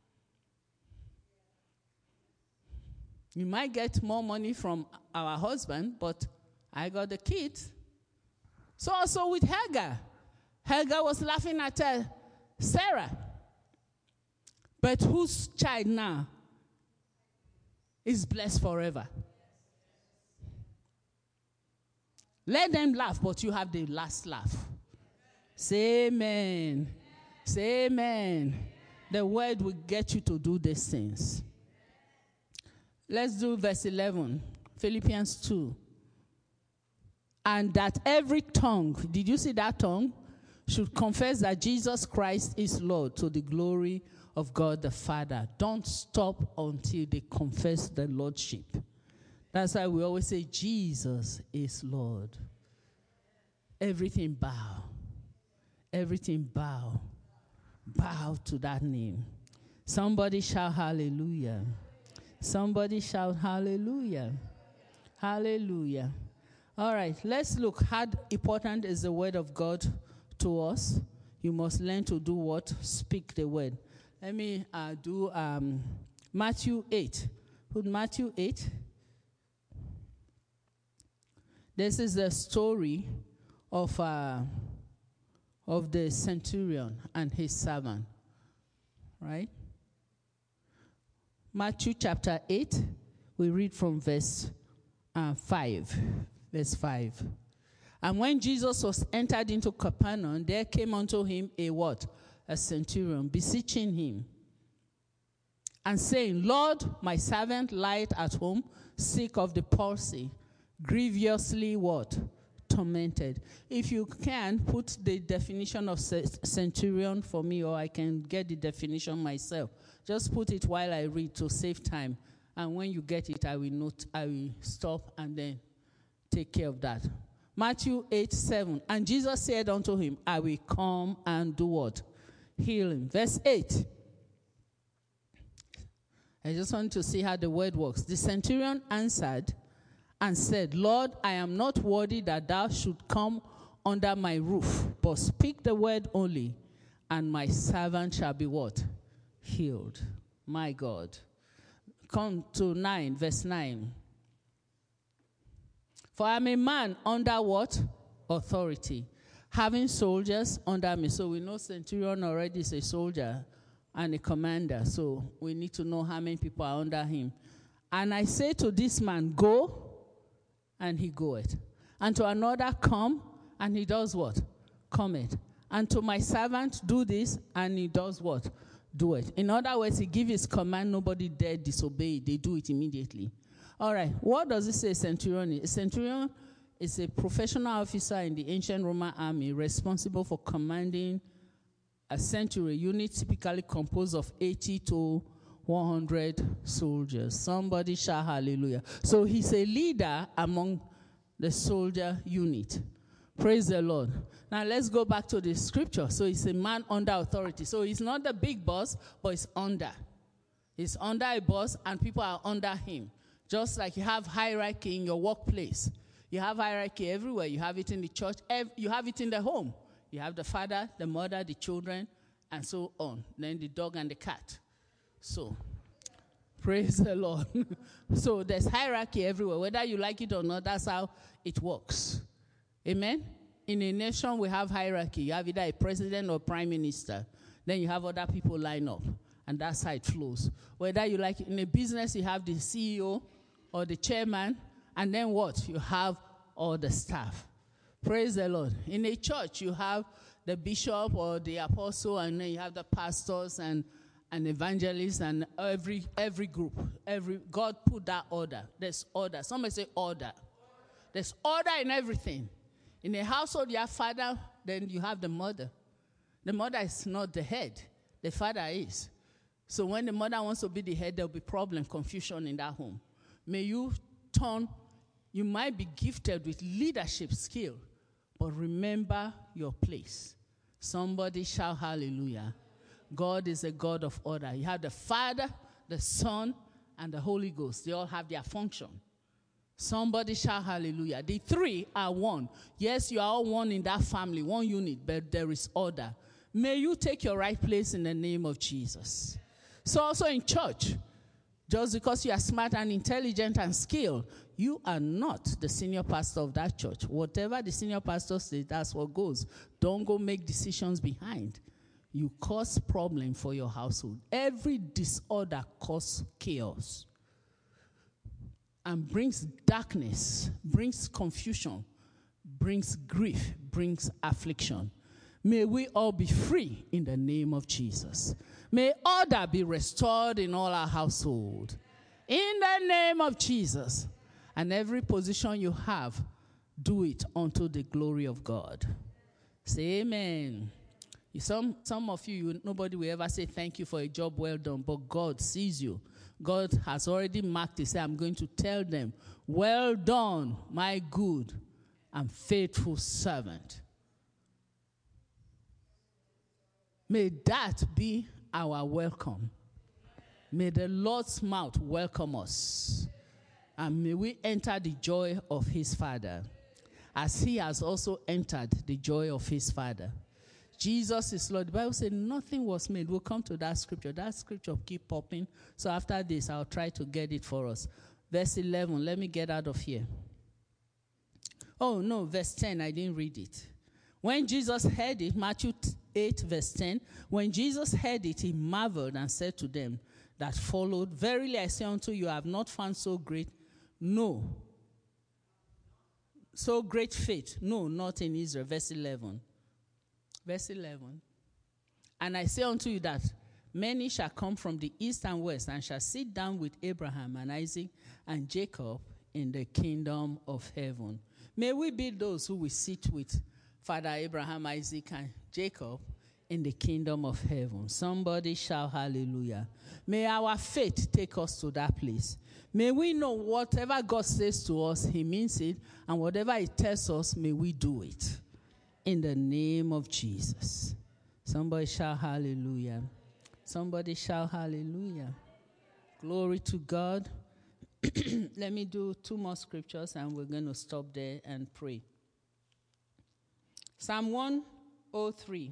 You might get more money from our husband, but I got the kids. So also with Hagar. Hagar was laughing at uh, Sarah. But whose child now is blessed forever? Let them laugh, but you have the last laugh. Say amen. Say amen. The word will get you to do these things. Let's do verse eleven, Philippians two. And that every tongue, did you see that tongue? Should confess that Jesus Christ is Lord to the glory of God the Father. Don't stop until they confess the Lordship. That's why we always say Jesus is Lord. Everything bow. Everything bow. Bow to that name. Somebody shout hallelujah. Somebody shout hallelujah. Hallelujah. All right, let's look. How important is the word of God to us? You must learn to do what? Speak the word. Let me uh, do um, Matthew eight. Put Matthew eight. This is the story of, uh, of the centurion and his servant. Right? Matthew chapter eight, we read from verse uh, five. Verse five. And when Jesus was entered into Capernaum, there came unto him a what? A centurion, beseeching him, and saying, Lord, my servant lieth at home, sick of the palsy, grievously what? Tormented. If you can, put the definition of centurion for me, or I can get the definition myself. Just put it while I read to save time. And when you get it, I will note, I will stop and then take care of that. Matthew eight, seven. And Jesus said unto him, I will come and do what? Heal him. Verse eight. I just want to see how the word works. The centurion answered and said, Lord, I am not worthy that thou should come under my roof, but speak the word only, and my servant shall be what? Healed. My God. Come to nine, verse nine. For I am a man under what? Authority. Having soldiers under me. So we know centurion already is a soldier and a commander. So we need to know how many people are under him. And I say to this man, go, and he goeth. And to another, come, and he does what? Cometh. And to my servant, do this, and he does what? Do it. In other words, he gives his command, nobody dare disobey it. They do it immediately. All right, what does it say centurion is? A centurion is a professional officer in the ancient Roman army responsible for commanding a century unit typically composed of eighty to one hundred soldiers. Somebody shout hallelujah. So he's a leader among the soldier unit. Praise the Lord. Now let's go back to the scripture. So he's a man under authority. So he's not the big boss, but he's under. He's under a boss and people are under him. Just like you have hierarchy in your workplace. You have hierarchy everywhere. You have it in the church. You have it in the home. You have the father, the mother, the children, and so on. Then the dog and the cat. So, praise the Lord. So there's hierarchy everywhere. Whether you like it or not, that's how it works. Amen? In a nation, we have hierarchy. You have either a president or prime minister. Then you have other people line up. And that's how it flows. Whether you like it, in a business, you have the C E O or the chairman. And then what? You have all the staff. Praise the Lord. In a church, you have the bishop or the apostle, and then you have the pastors and, and evangelists and every every group. Every God put that order. There's order. Somebody say order. There's order in everything. In a household, you have father, then you have the mother. The mother is not the head. The father is. So when the mother wants to be the head, there'll be problem, confusion in that home. May you turn. You might be gifted with leadership skill, but remember your place. Somebody shout hallelujah. God is a God of order. You have the Father, the Son, and the Holy Ghost. They all have their function. Somebody shout hallelujah. The three are one. Yes, you are all one in that family, one unit, but there is order. May you take your right place in the name of Jesus. So also in church, just because you are smart and intelligent and skilled, you are not the senior pastor of that church. Whatever the senior pastor says, that's what goes. Don't go make decisions behind. You cause problem for your household. Every disorder causes chaos and brings darkness, brings confusion, brings grief, brings affliction. May we all be free in the name of Jesus. May order be restored in all our household. In the name of Jesus. And every position you have, do it unto the glory of God. Say amen. Some, some of you, you, nobody will ever say thank you for a job well done, but God sees you. God has already marked it. Say, I'm going to tell them, well done, my good and faithful servant. May that be our welcome. May the Lord's mouth welcome us. And may we enter the joy of his Father, as he has also entered the joy of his Father. Jesus is Lord. The Bible said nothing was made. We'll come to that scripture. That scripture keep popping. So after this, I'll try to get it for us. Verse eleven. Let me get out of here. Oh, no, verse ten. I didn't read it. When Jesus heard it, Matthew eight, verse ten. When Jesus heard it, he marveled and said to them that followed, verily I say unto you, I have not found so great, no, so great faith. No, not in Israel. Verse eleven. Verse eleven. And I say unto you that many shall come from the east and west and shall sit down with Abraham and Isaac and Jacob in the kingdom of heaven. May we be those who will sit with Father Abraham, Isaac, and Jacob in the kingdom of heaven. Somebody shout hallelujah. May our faith take us to that place. May we know whatever God says to us, he means it, and whatever he tells us, may we do it. In the name of Jesus. Somebody shout hallelujah. Somebody shout hallelujah. Glory to God. Let me do two more scriptures and we're going to stop there and pray. Psalm one oh three.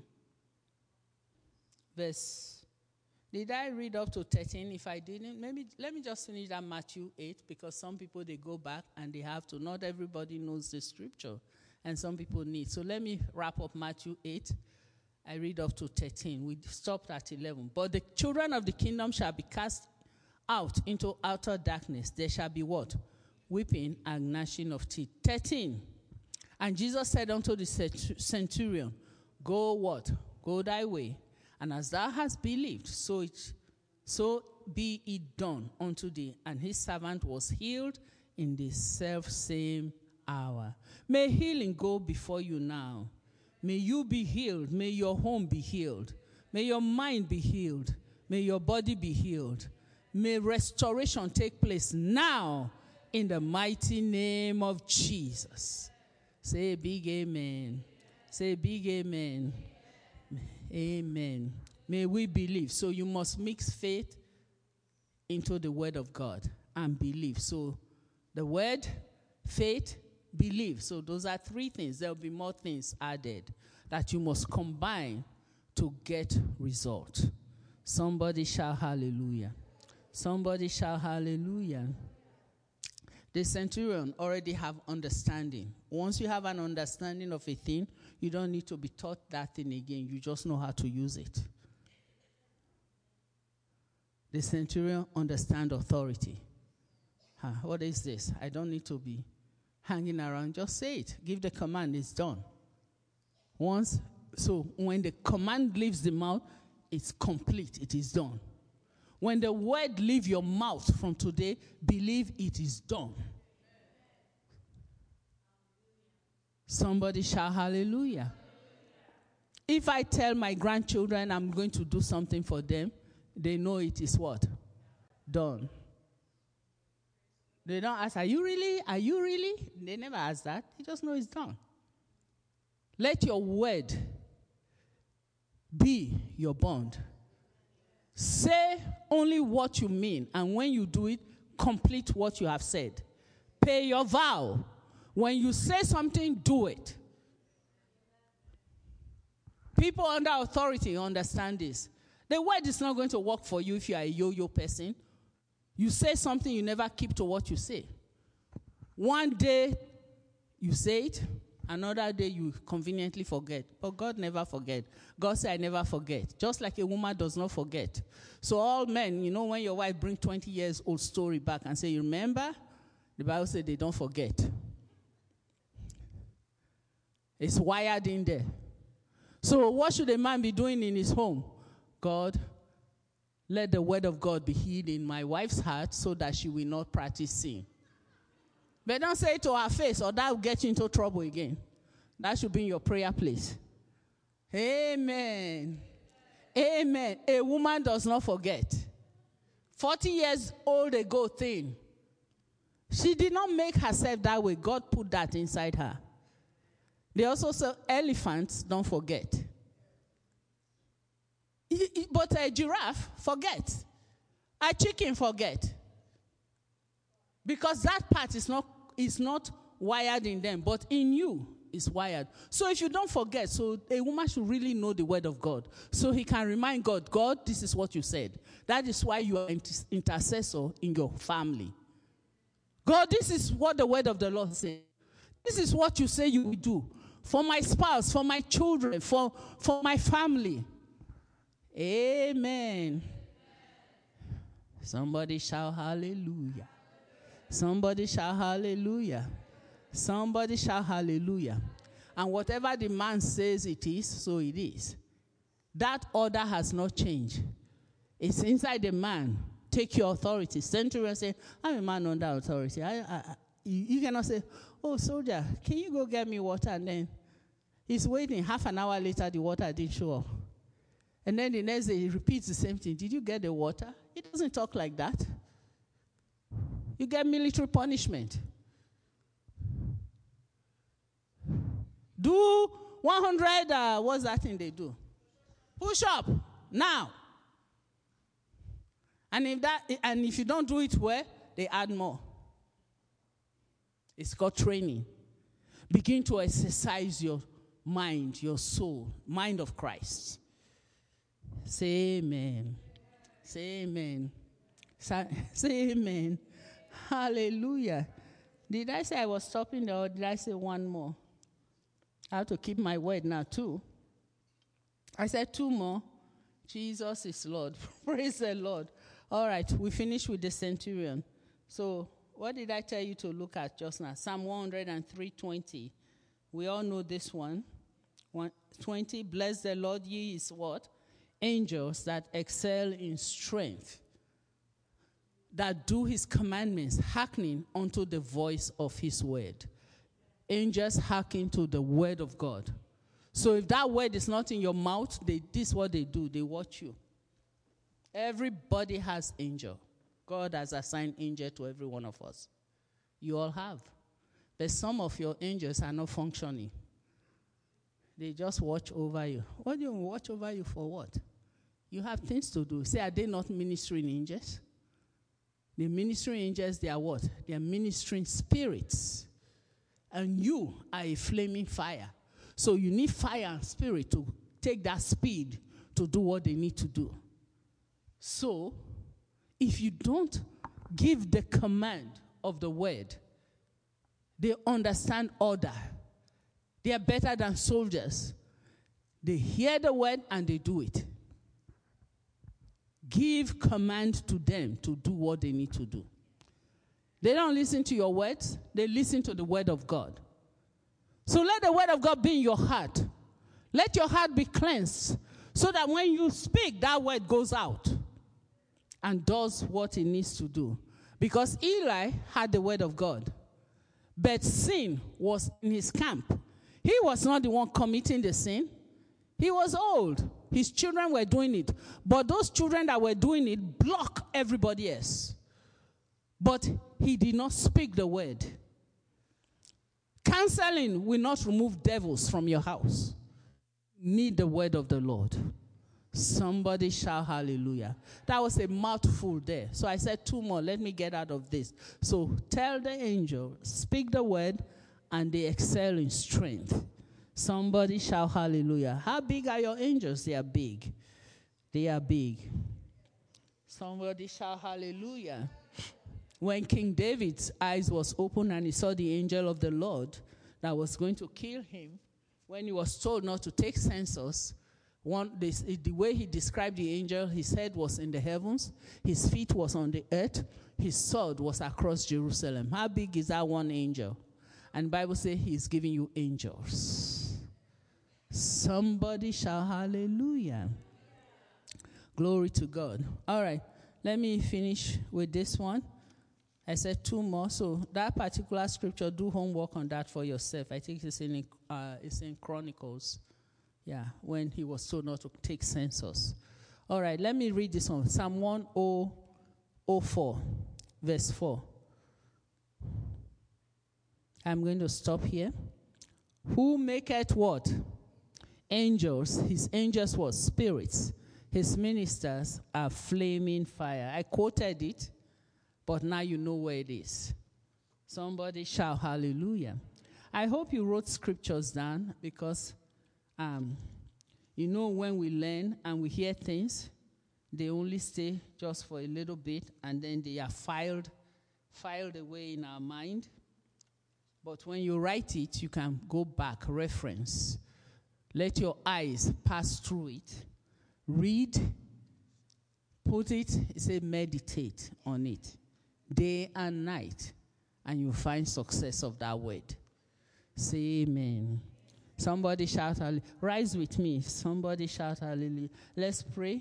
Verse. Did I read up to thirteen? If I didn't, maybe let me just finish that Matthew eight, because some people, they go back and they have to. Not everybody knows the scripture. And some people need. So let me wrap up Matthew eight. I read up to thirteen. We stopped at eleven. But the children of the kingdom shall be cast out into outer darkness. There shall be what? Weeping and gnashing of teeth. thirteen. And Jesus said unto the centurion, go what? Go thy way. And as thou hast believed, so it, so be it done unto thee. And his servant was healed in the selfsame hour. May healing go before you now. May you be healed. May your home be healed. May your mind be healed. May your body be healed. May restoration take place now in the mighty name of Jesus. Say a big amen. Say a big amen. Amen. May we believe. So you must mix faith into the word of God and believe. So the word, faith, believe. So those are three things. There will be more things added that you must combine to get result. Somebody shout hallelujah. Somebody shout hallelujah. The centurion already have understanding. Once you have an understanding of a thing, you don't need to be taught that thing again. You just know how to use it. The centurion understand authority. Huh, what is this? I don't need to be hanging around. Just say it. Give the command. It's done. Once, so when the command leaves the mouth, it's complete. It is done. When the word leaves your mouth from today, believe it is done. Somebody shout hallelujah. If I tell my grandchildren I'm going to do something for them, they know it is what? Done. They don't ask, are you really? Are you really? They never ask that. They just know it's done. Let your word be your bond. Say only what you mean, and when you do it, complete what you have said. Pay your vow. When you say something, do it. People under authority understand this. The word is not going to work for you if you are a yo-yo person. You say something, you never keep to what you say. One day, you say it. Another day, you conveniently forget. But God never forget. God said, I never forget. Just like a woman does not forget. So all men, you know, when your wife brings twenty years old story back and say, you remember? The Bible said they don't forget. It's wired in there. So what should a man be doing in his home? God, let the word of God be hid in my wife's heart so that she will not practice sin. But don't say it to her face or that will get you into trouble again. That should be in your prayer place. Amen. Amen. A woman does not forget. forty years old ago thing. She did not make herself that way. God put that inside her. They also say elephants don't forget. But a giraffe forget. A chicken forget. Because that part is not, is not wired in them, but in you is wired. So if you don't forget, so a woman should really know the word of God. So he can remind God, God, this is what you said. That is why you are inter- intercessor in your family. God, this is what the word of the Lord says. This is what you say you will do. For my spouse, for my children, for, for my family. Amen. Somebody shout hallelujah. Somebody shout hallelujah. Somebody shout hallelujah. And whatever the man says it is, so it is. That order has not changed. It's inside the man. Take your authority. Centurion say, I'm a man under authority. I, I, I, you cannot say, oh, soldier, can you go get me water? And then he's waiting. Half an hour later, the water didn't show up. And then the next day, he repeats the same thing. Did you get the water? He doesn't talk like that. You get military punishment. Do one hundred, uh, what's that thing they do? Push up, now. And if, that, and if you don't do it well, they add more. It's called training. Begin to exercise your mind, your soul, mind of Christ. Say amen. Say amen. Say, say amen. Hallelujah. Did I say I was stopping there or did I say one more? I have to keep my word now too. I said two more. Jesus is Lord. Praise the Lord. All right, we finished with the centurion. So what did I tell you to look at just now? Psalm one oh three twenty. We all know this one. one twenty, bless the Lord, ye is what? Angels that excel in strength, that do his commandments, hearkening unto the voice of his word. Angels hearken to the word of God. So if that word is not in your mouth, they, this is what they do. They watch you. Everybody has angel. God has assigned angel to every one of us. You all have. But some of your angels are not functioning. They just watch over you. What do you watch over you for what? You have things to do. Say, are they not ministering angels? The ministering angels, they are what? They are ministering spirits. And you are a flaming fire. So you need fire and spirit to take that speed to do what they need to do. So, if you don't give the command of the word, they understand order. They are better than soldiers. They hear the word and they do it. Give command to them to do what they need to do. They don't listen to your words. They listen to the word of God. So let the word of God be in your heart. Let your heart be cleansed so that when you speak, that word goes out and does what it needs to do. Because Eli had the word of God, but sin was in his camp. He was not the one committing the sin. He was old. His children were doing it. But those children that were doing it blocked everybody else. But he did not speak the word. Counseling will not remove devils from your house. Need the word of the Lord. Somebody shout hallelujah. That was a mouthful there. So I said two more. Let me get out of this. So tell the angel, speak the word, and they excel in strength. Somebody shout hallelujah. How big are your angels? They are big. They are big. Somebody shout hallelujah. When King David's eyes was open and he saw the angel of the Lord that was going to kill him, when he was told not to take census, one, this, the way he described the angel, his head was in the heavens, his feet was on the earth, his sword was across Jerusalem. How big is that one angel? And the Bible says he's giving you angels. Somebody shout hallelujah. Glory to God. All right, let me finish with this one. I said two more. So that particular scripture, do homework on that for yourself. I think it's in uh, it's in Chronicles. Yeah, when he was told not to take census. All right, let me read this one. Psalm one oh four, verse four. I'm going to stop here. Who maketh what? Angels. His angels were spirits. His ministers are flaming fire. I quoted it, but now you know where it is. Somebody shout hallelujah. I hope you wrote scriptures down because, um, you know, when we learn and we hear things, they only stay just for a little bit and then they are filed, filed away in our mind. But when you write it, you can go back, reference. Let your eyes pass through it. Read, put it, say meditate on it. Day and night. And you'll find success of that word. Say amen. Somebody shout hallelujah. Rise with me. Somebody shout hallelujah. Let's pray.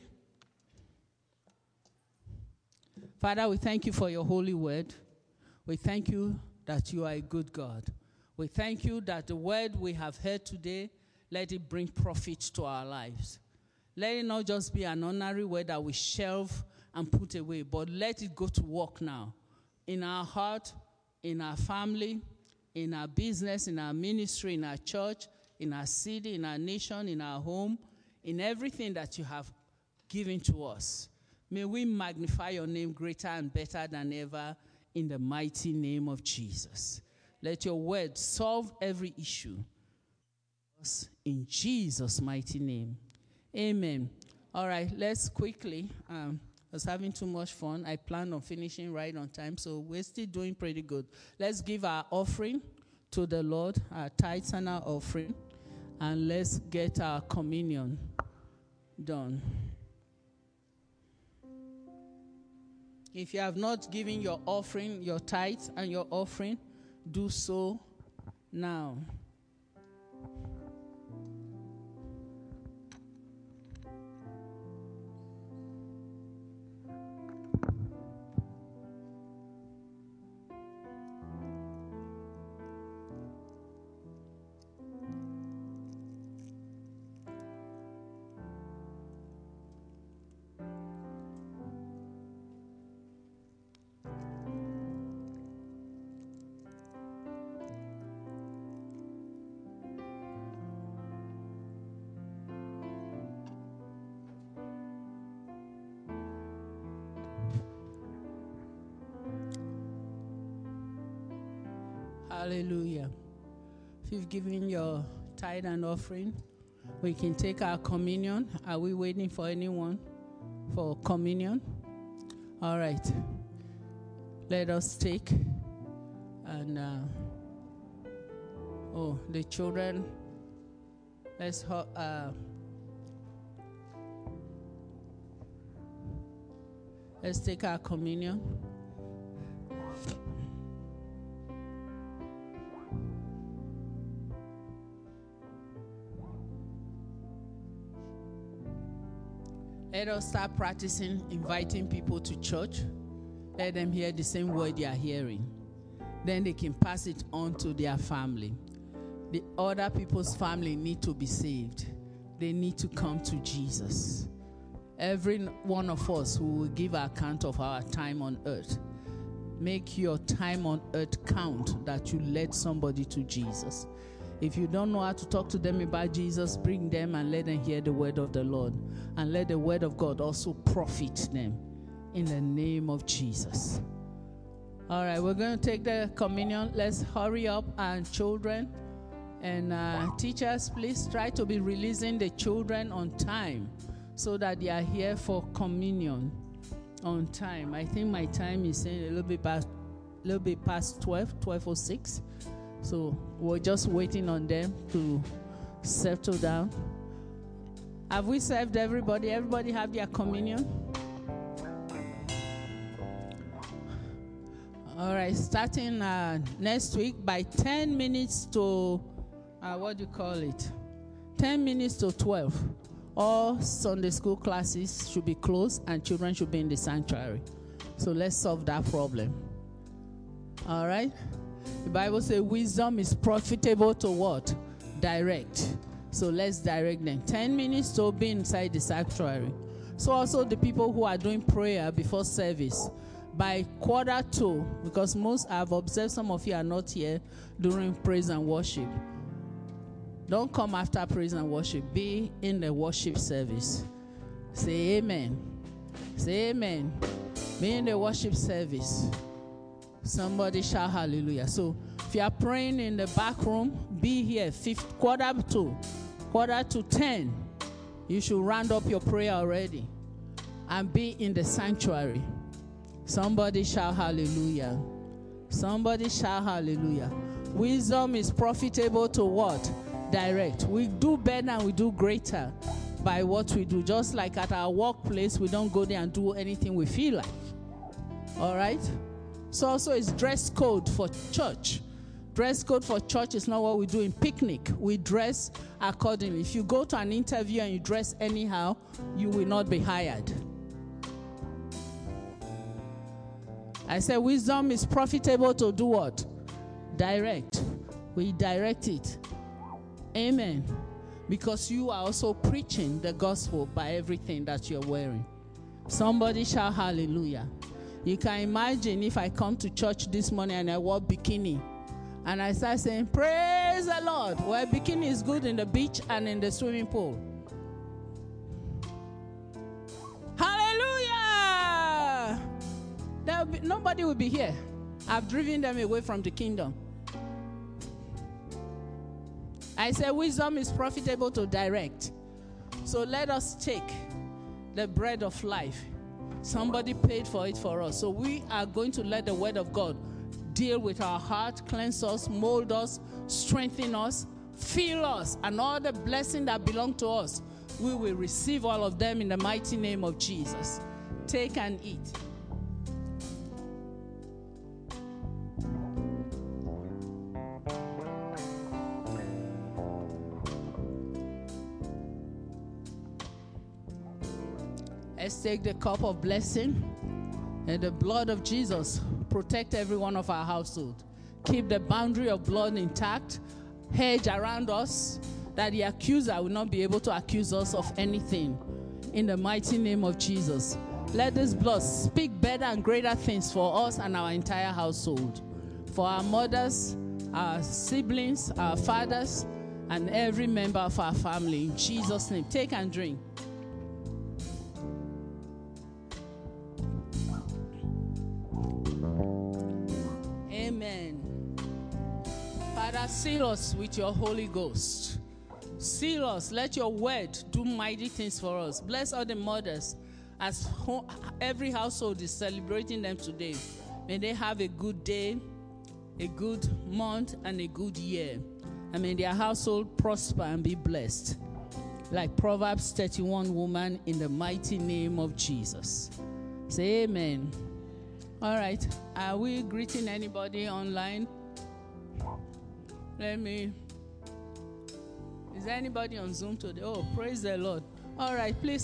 Father, we thank you for your holy word. We thank you that you are a good God. We thank you that the word we have heard today, let it bring profit to our lives. Let it not just be an honorary word that we shelve and put away, but let it go to work now. In our heart, in our family, in our business, in our ministry, in our church, in our city, in our nation, in our home, in everything that you have given to us. May we magnify your name greater and better than ever in the mighty name of Jesus. Let your word solve every issue. In Jesus' mighty name. Amen. All right, let's quickly. Um, I was having too much fun. I planned on finishing right on time, so we're still doing pretty good. Let's give our offering to the Lord, our tithes and our offering, and let's get our communion done. If you have not given your offering, your tithes and your offering, do so now. Hallelujah. If you've given your tithe and offering, we can take our communion. Are we waiting for anyone for communion? All right. Let us take. And, uh, oh, the children, let's, uh, let's take our communion. Let us start practicing inviting people to church. Let them hear the same word they are hearing. Then they can pass it on to their family. The other people's family need to be saved. They need to come to Jesus. Every one of us who will give account of our time on earth, make your time on earth count that you led somebody to Jesus. If you don't know how to talk to them about Jesus, bring them and let them hear the word of the Lord. And let the word of God also profit them in the name of Jesus. All right, we're going to take the communion. Let's hurry up, and children and uh, teachers, please try to be releasing the children on time so that they are here for communion on time. I think my time is saying a little bit past, a little bit past twelve, twelve oh six. So we're just waiting on them to settle down. Have we served everybody? Everybody have their communion? All right, starting uh, next week by ten minutes to, uh, what do you call it? ten minutes to twelve. All Sunday school classes should be closed and children should be in the sanctuary. So let's solve that problem. All right? The Bible says wisdom is profitable to what? Direct. So let's direct them. ten minutes to be inside the sanctuary. So also the people who are doing prayer before service, by quarter two, because most I've observed some of you are not here during praise and worship. Don't come after praise and worship. Be in the worship service. Say amen. Say amen. Be in the worship service. Somebody shout hallelujah. So if you are praying in the back room, be here. Fifth, quarter to quarter to ten. You should round up your prayer already and be in the sanctuary. Somebody shout hallelujah. Somebody shout hallelujah. Wisdom is profitable to what? Direct. We do better and we do greater by what we do. Just like at our workplace, we don't go there and do anything we feel like. All right? So also it's dress code for church. Dress code for church is not what we do in picnic. We dress accordingly. If you go to an interview and you dress anyhow, you will not be hired. I said wisdom is profitable to do what? Direct. We direct it. Amen. Because you are also preaching the gospel by everything that you're wearing. Somebody shout hallelujah. You can imagine if I come to church this morning and I wear bikini and I start saying, praise the Lord. Well, bikini is good in the beach and in the swimming pool. Hallelujah. There'll be, nobody will be here. I've driven them away from the kingdom. I say wisdom is profitable to direct. So let us take the bread of life. Somebody paid for it for us. So we are going to let the word of God deal with our heart, cleanse us, mold us, strengthen us, fill us, and all the blessings that belong to us. We will receive all of them in the mighty name of Jesus. Take and eat. Let's take the cup of blessing, and the blood of Jesus protect every one of our household. Keep the boundary of blood intact, hedge around us, that the accuser will not be able to accuse us of anything. In the mighty name of Jesus, let this blood speak better and greater things for us and our entire household, for our mothers, our siblings, our fathers, and every member of our family. In Jesus' name, take and drink. Amen. Father, seal us with your Holy Ghost. Seal us. Let your word do mighty things for us. Bless all the mothers as ho- every household is celebrating them today. May they have a good day, a good month, and a good year. And may their household prosper and be blessed. Like Proverbs thirty-one woman, in the mighty name of Jesus. Say amen. All right. Are we greeting anybody online? Let me. Is there anybody on Zoom today? Oh, praise the Lord. All right, please.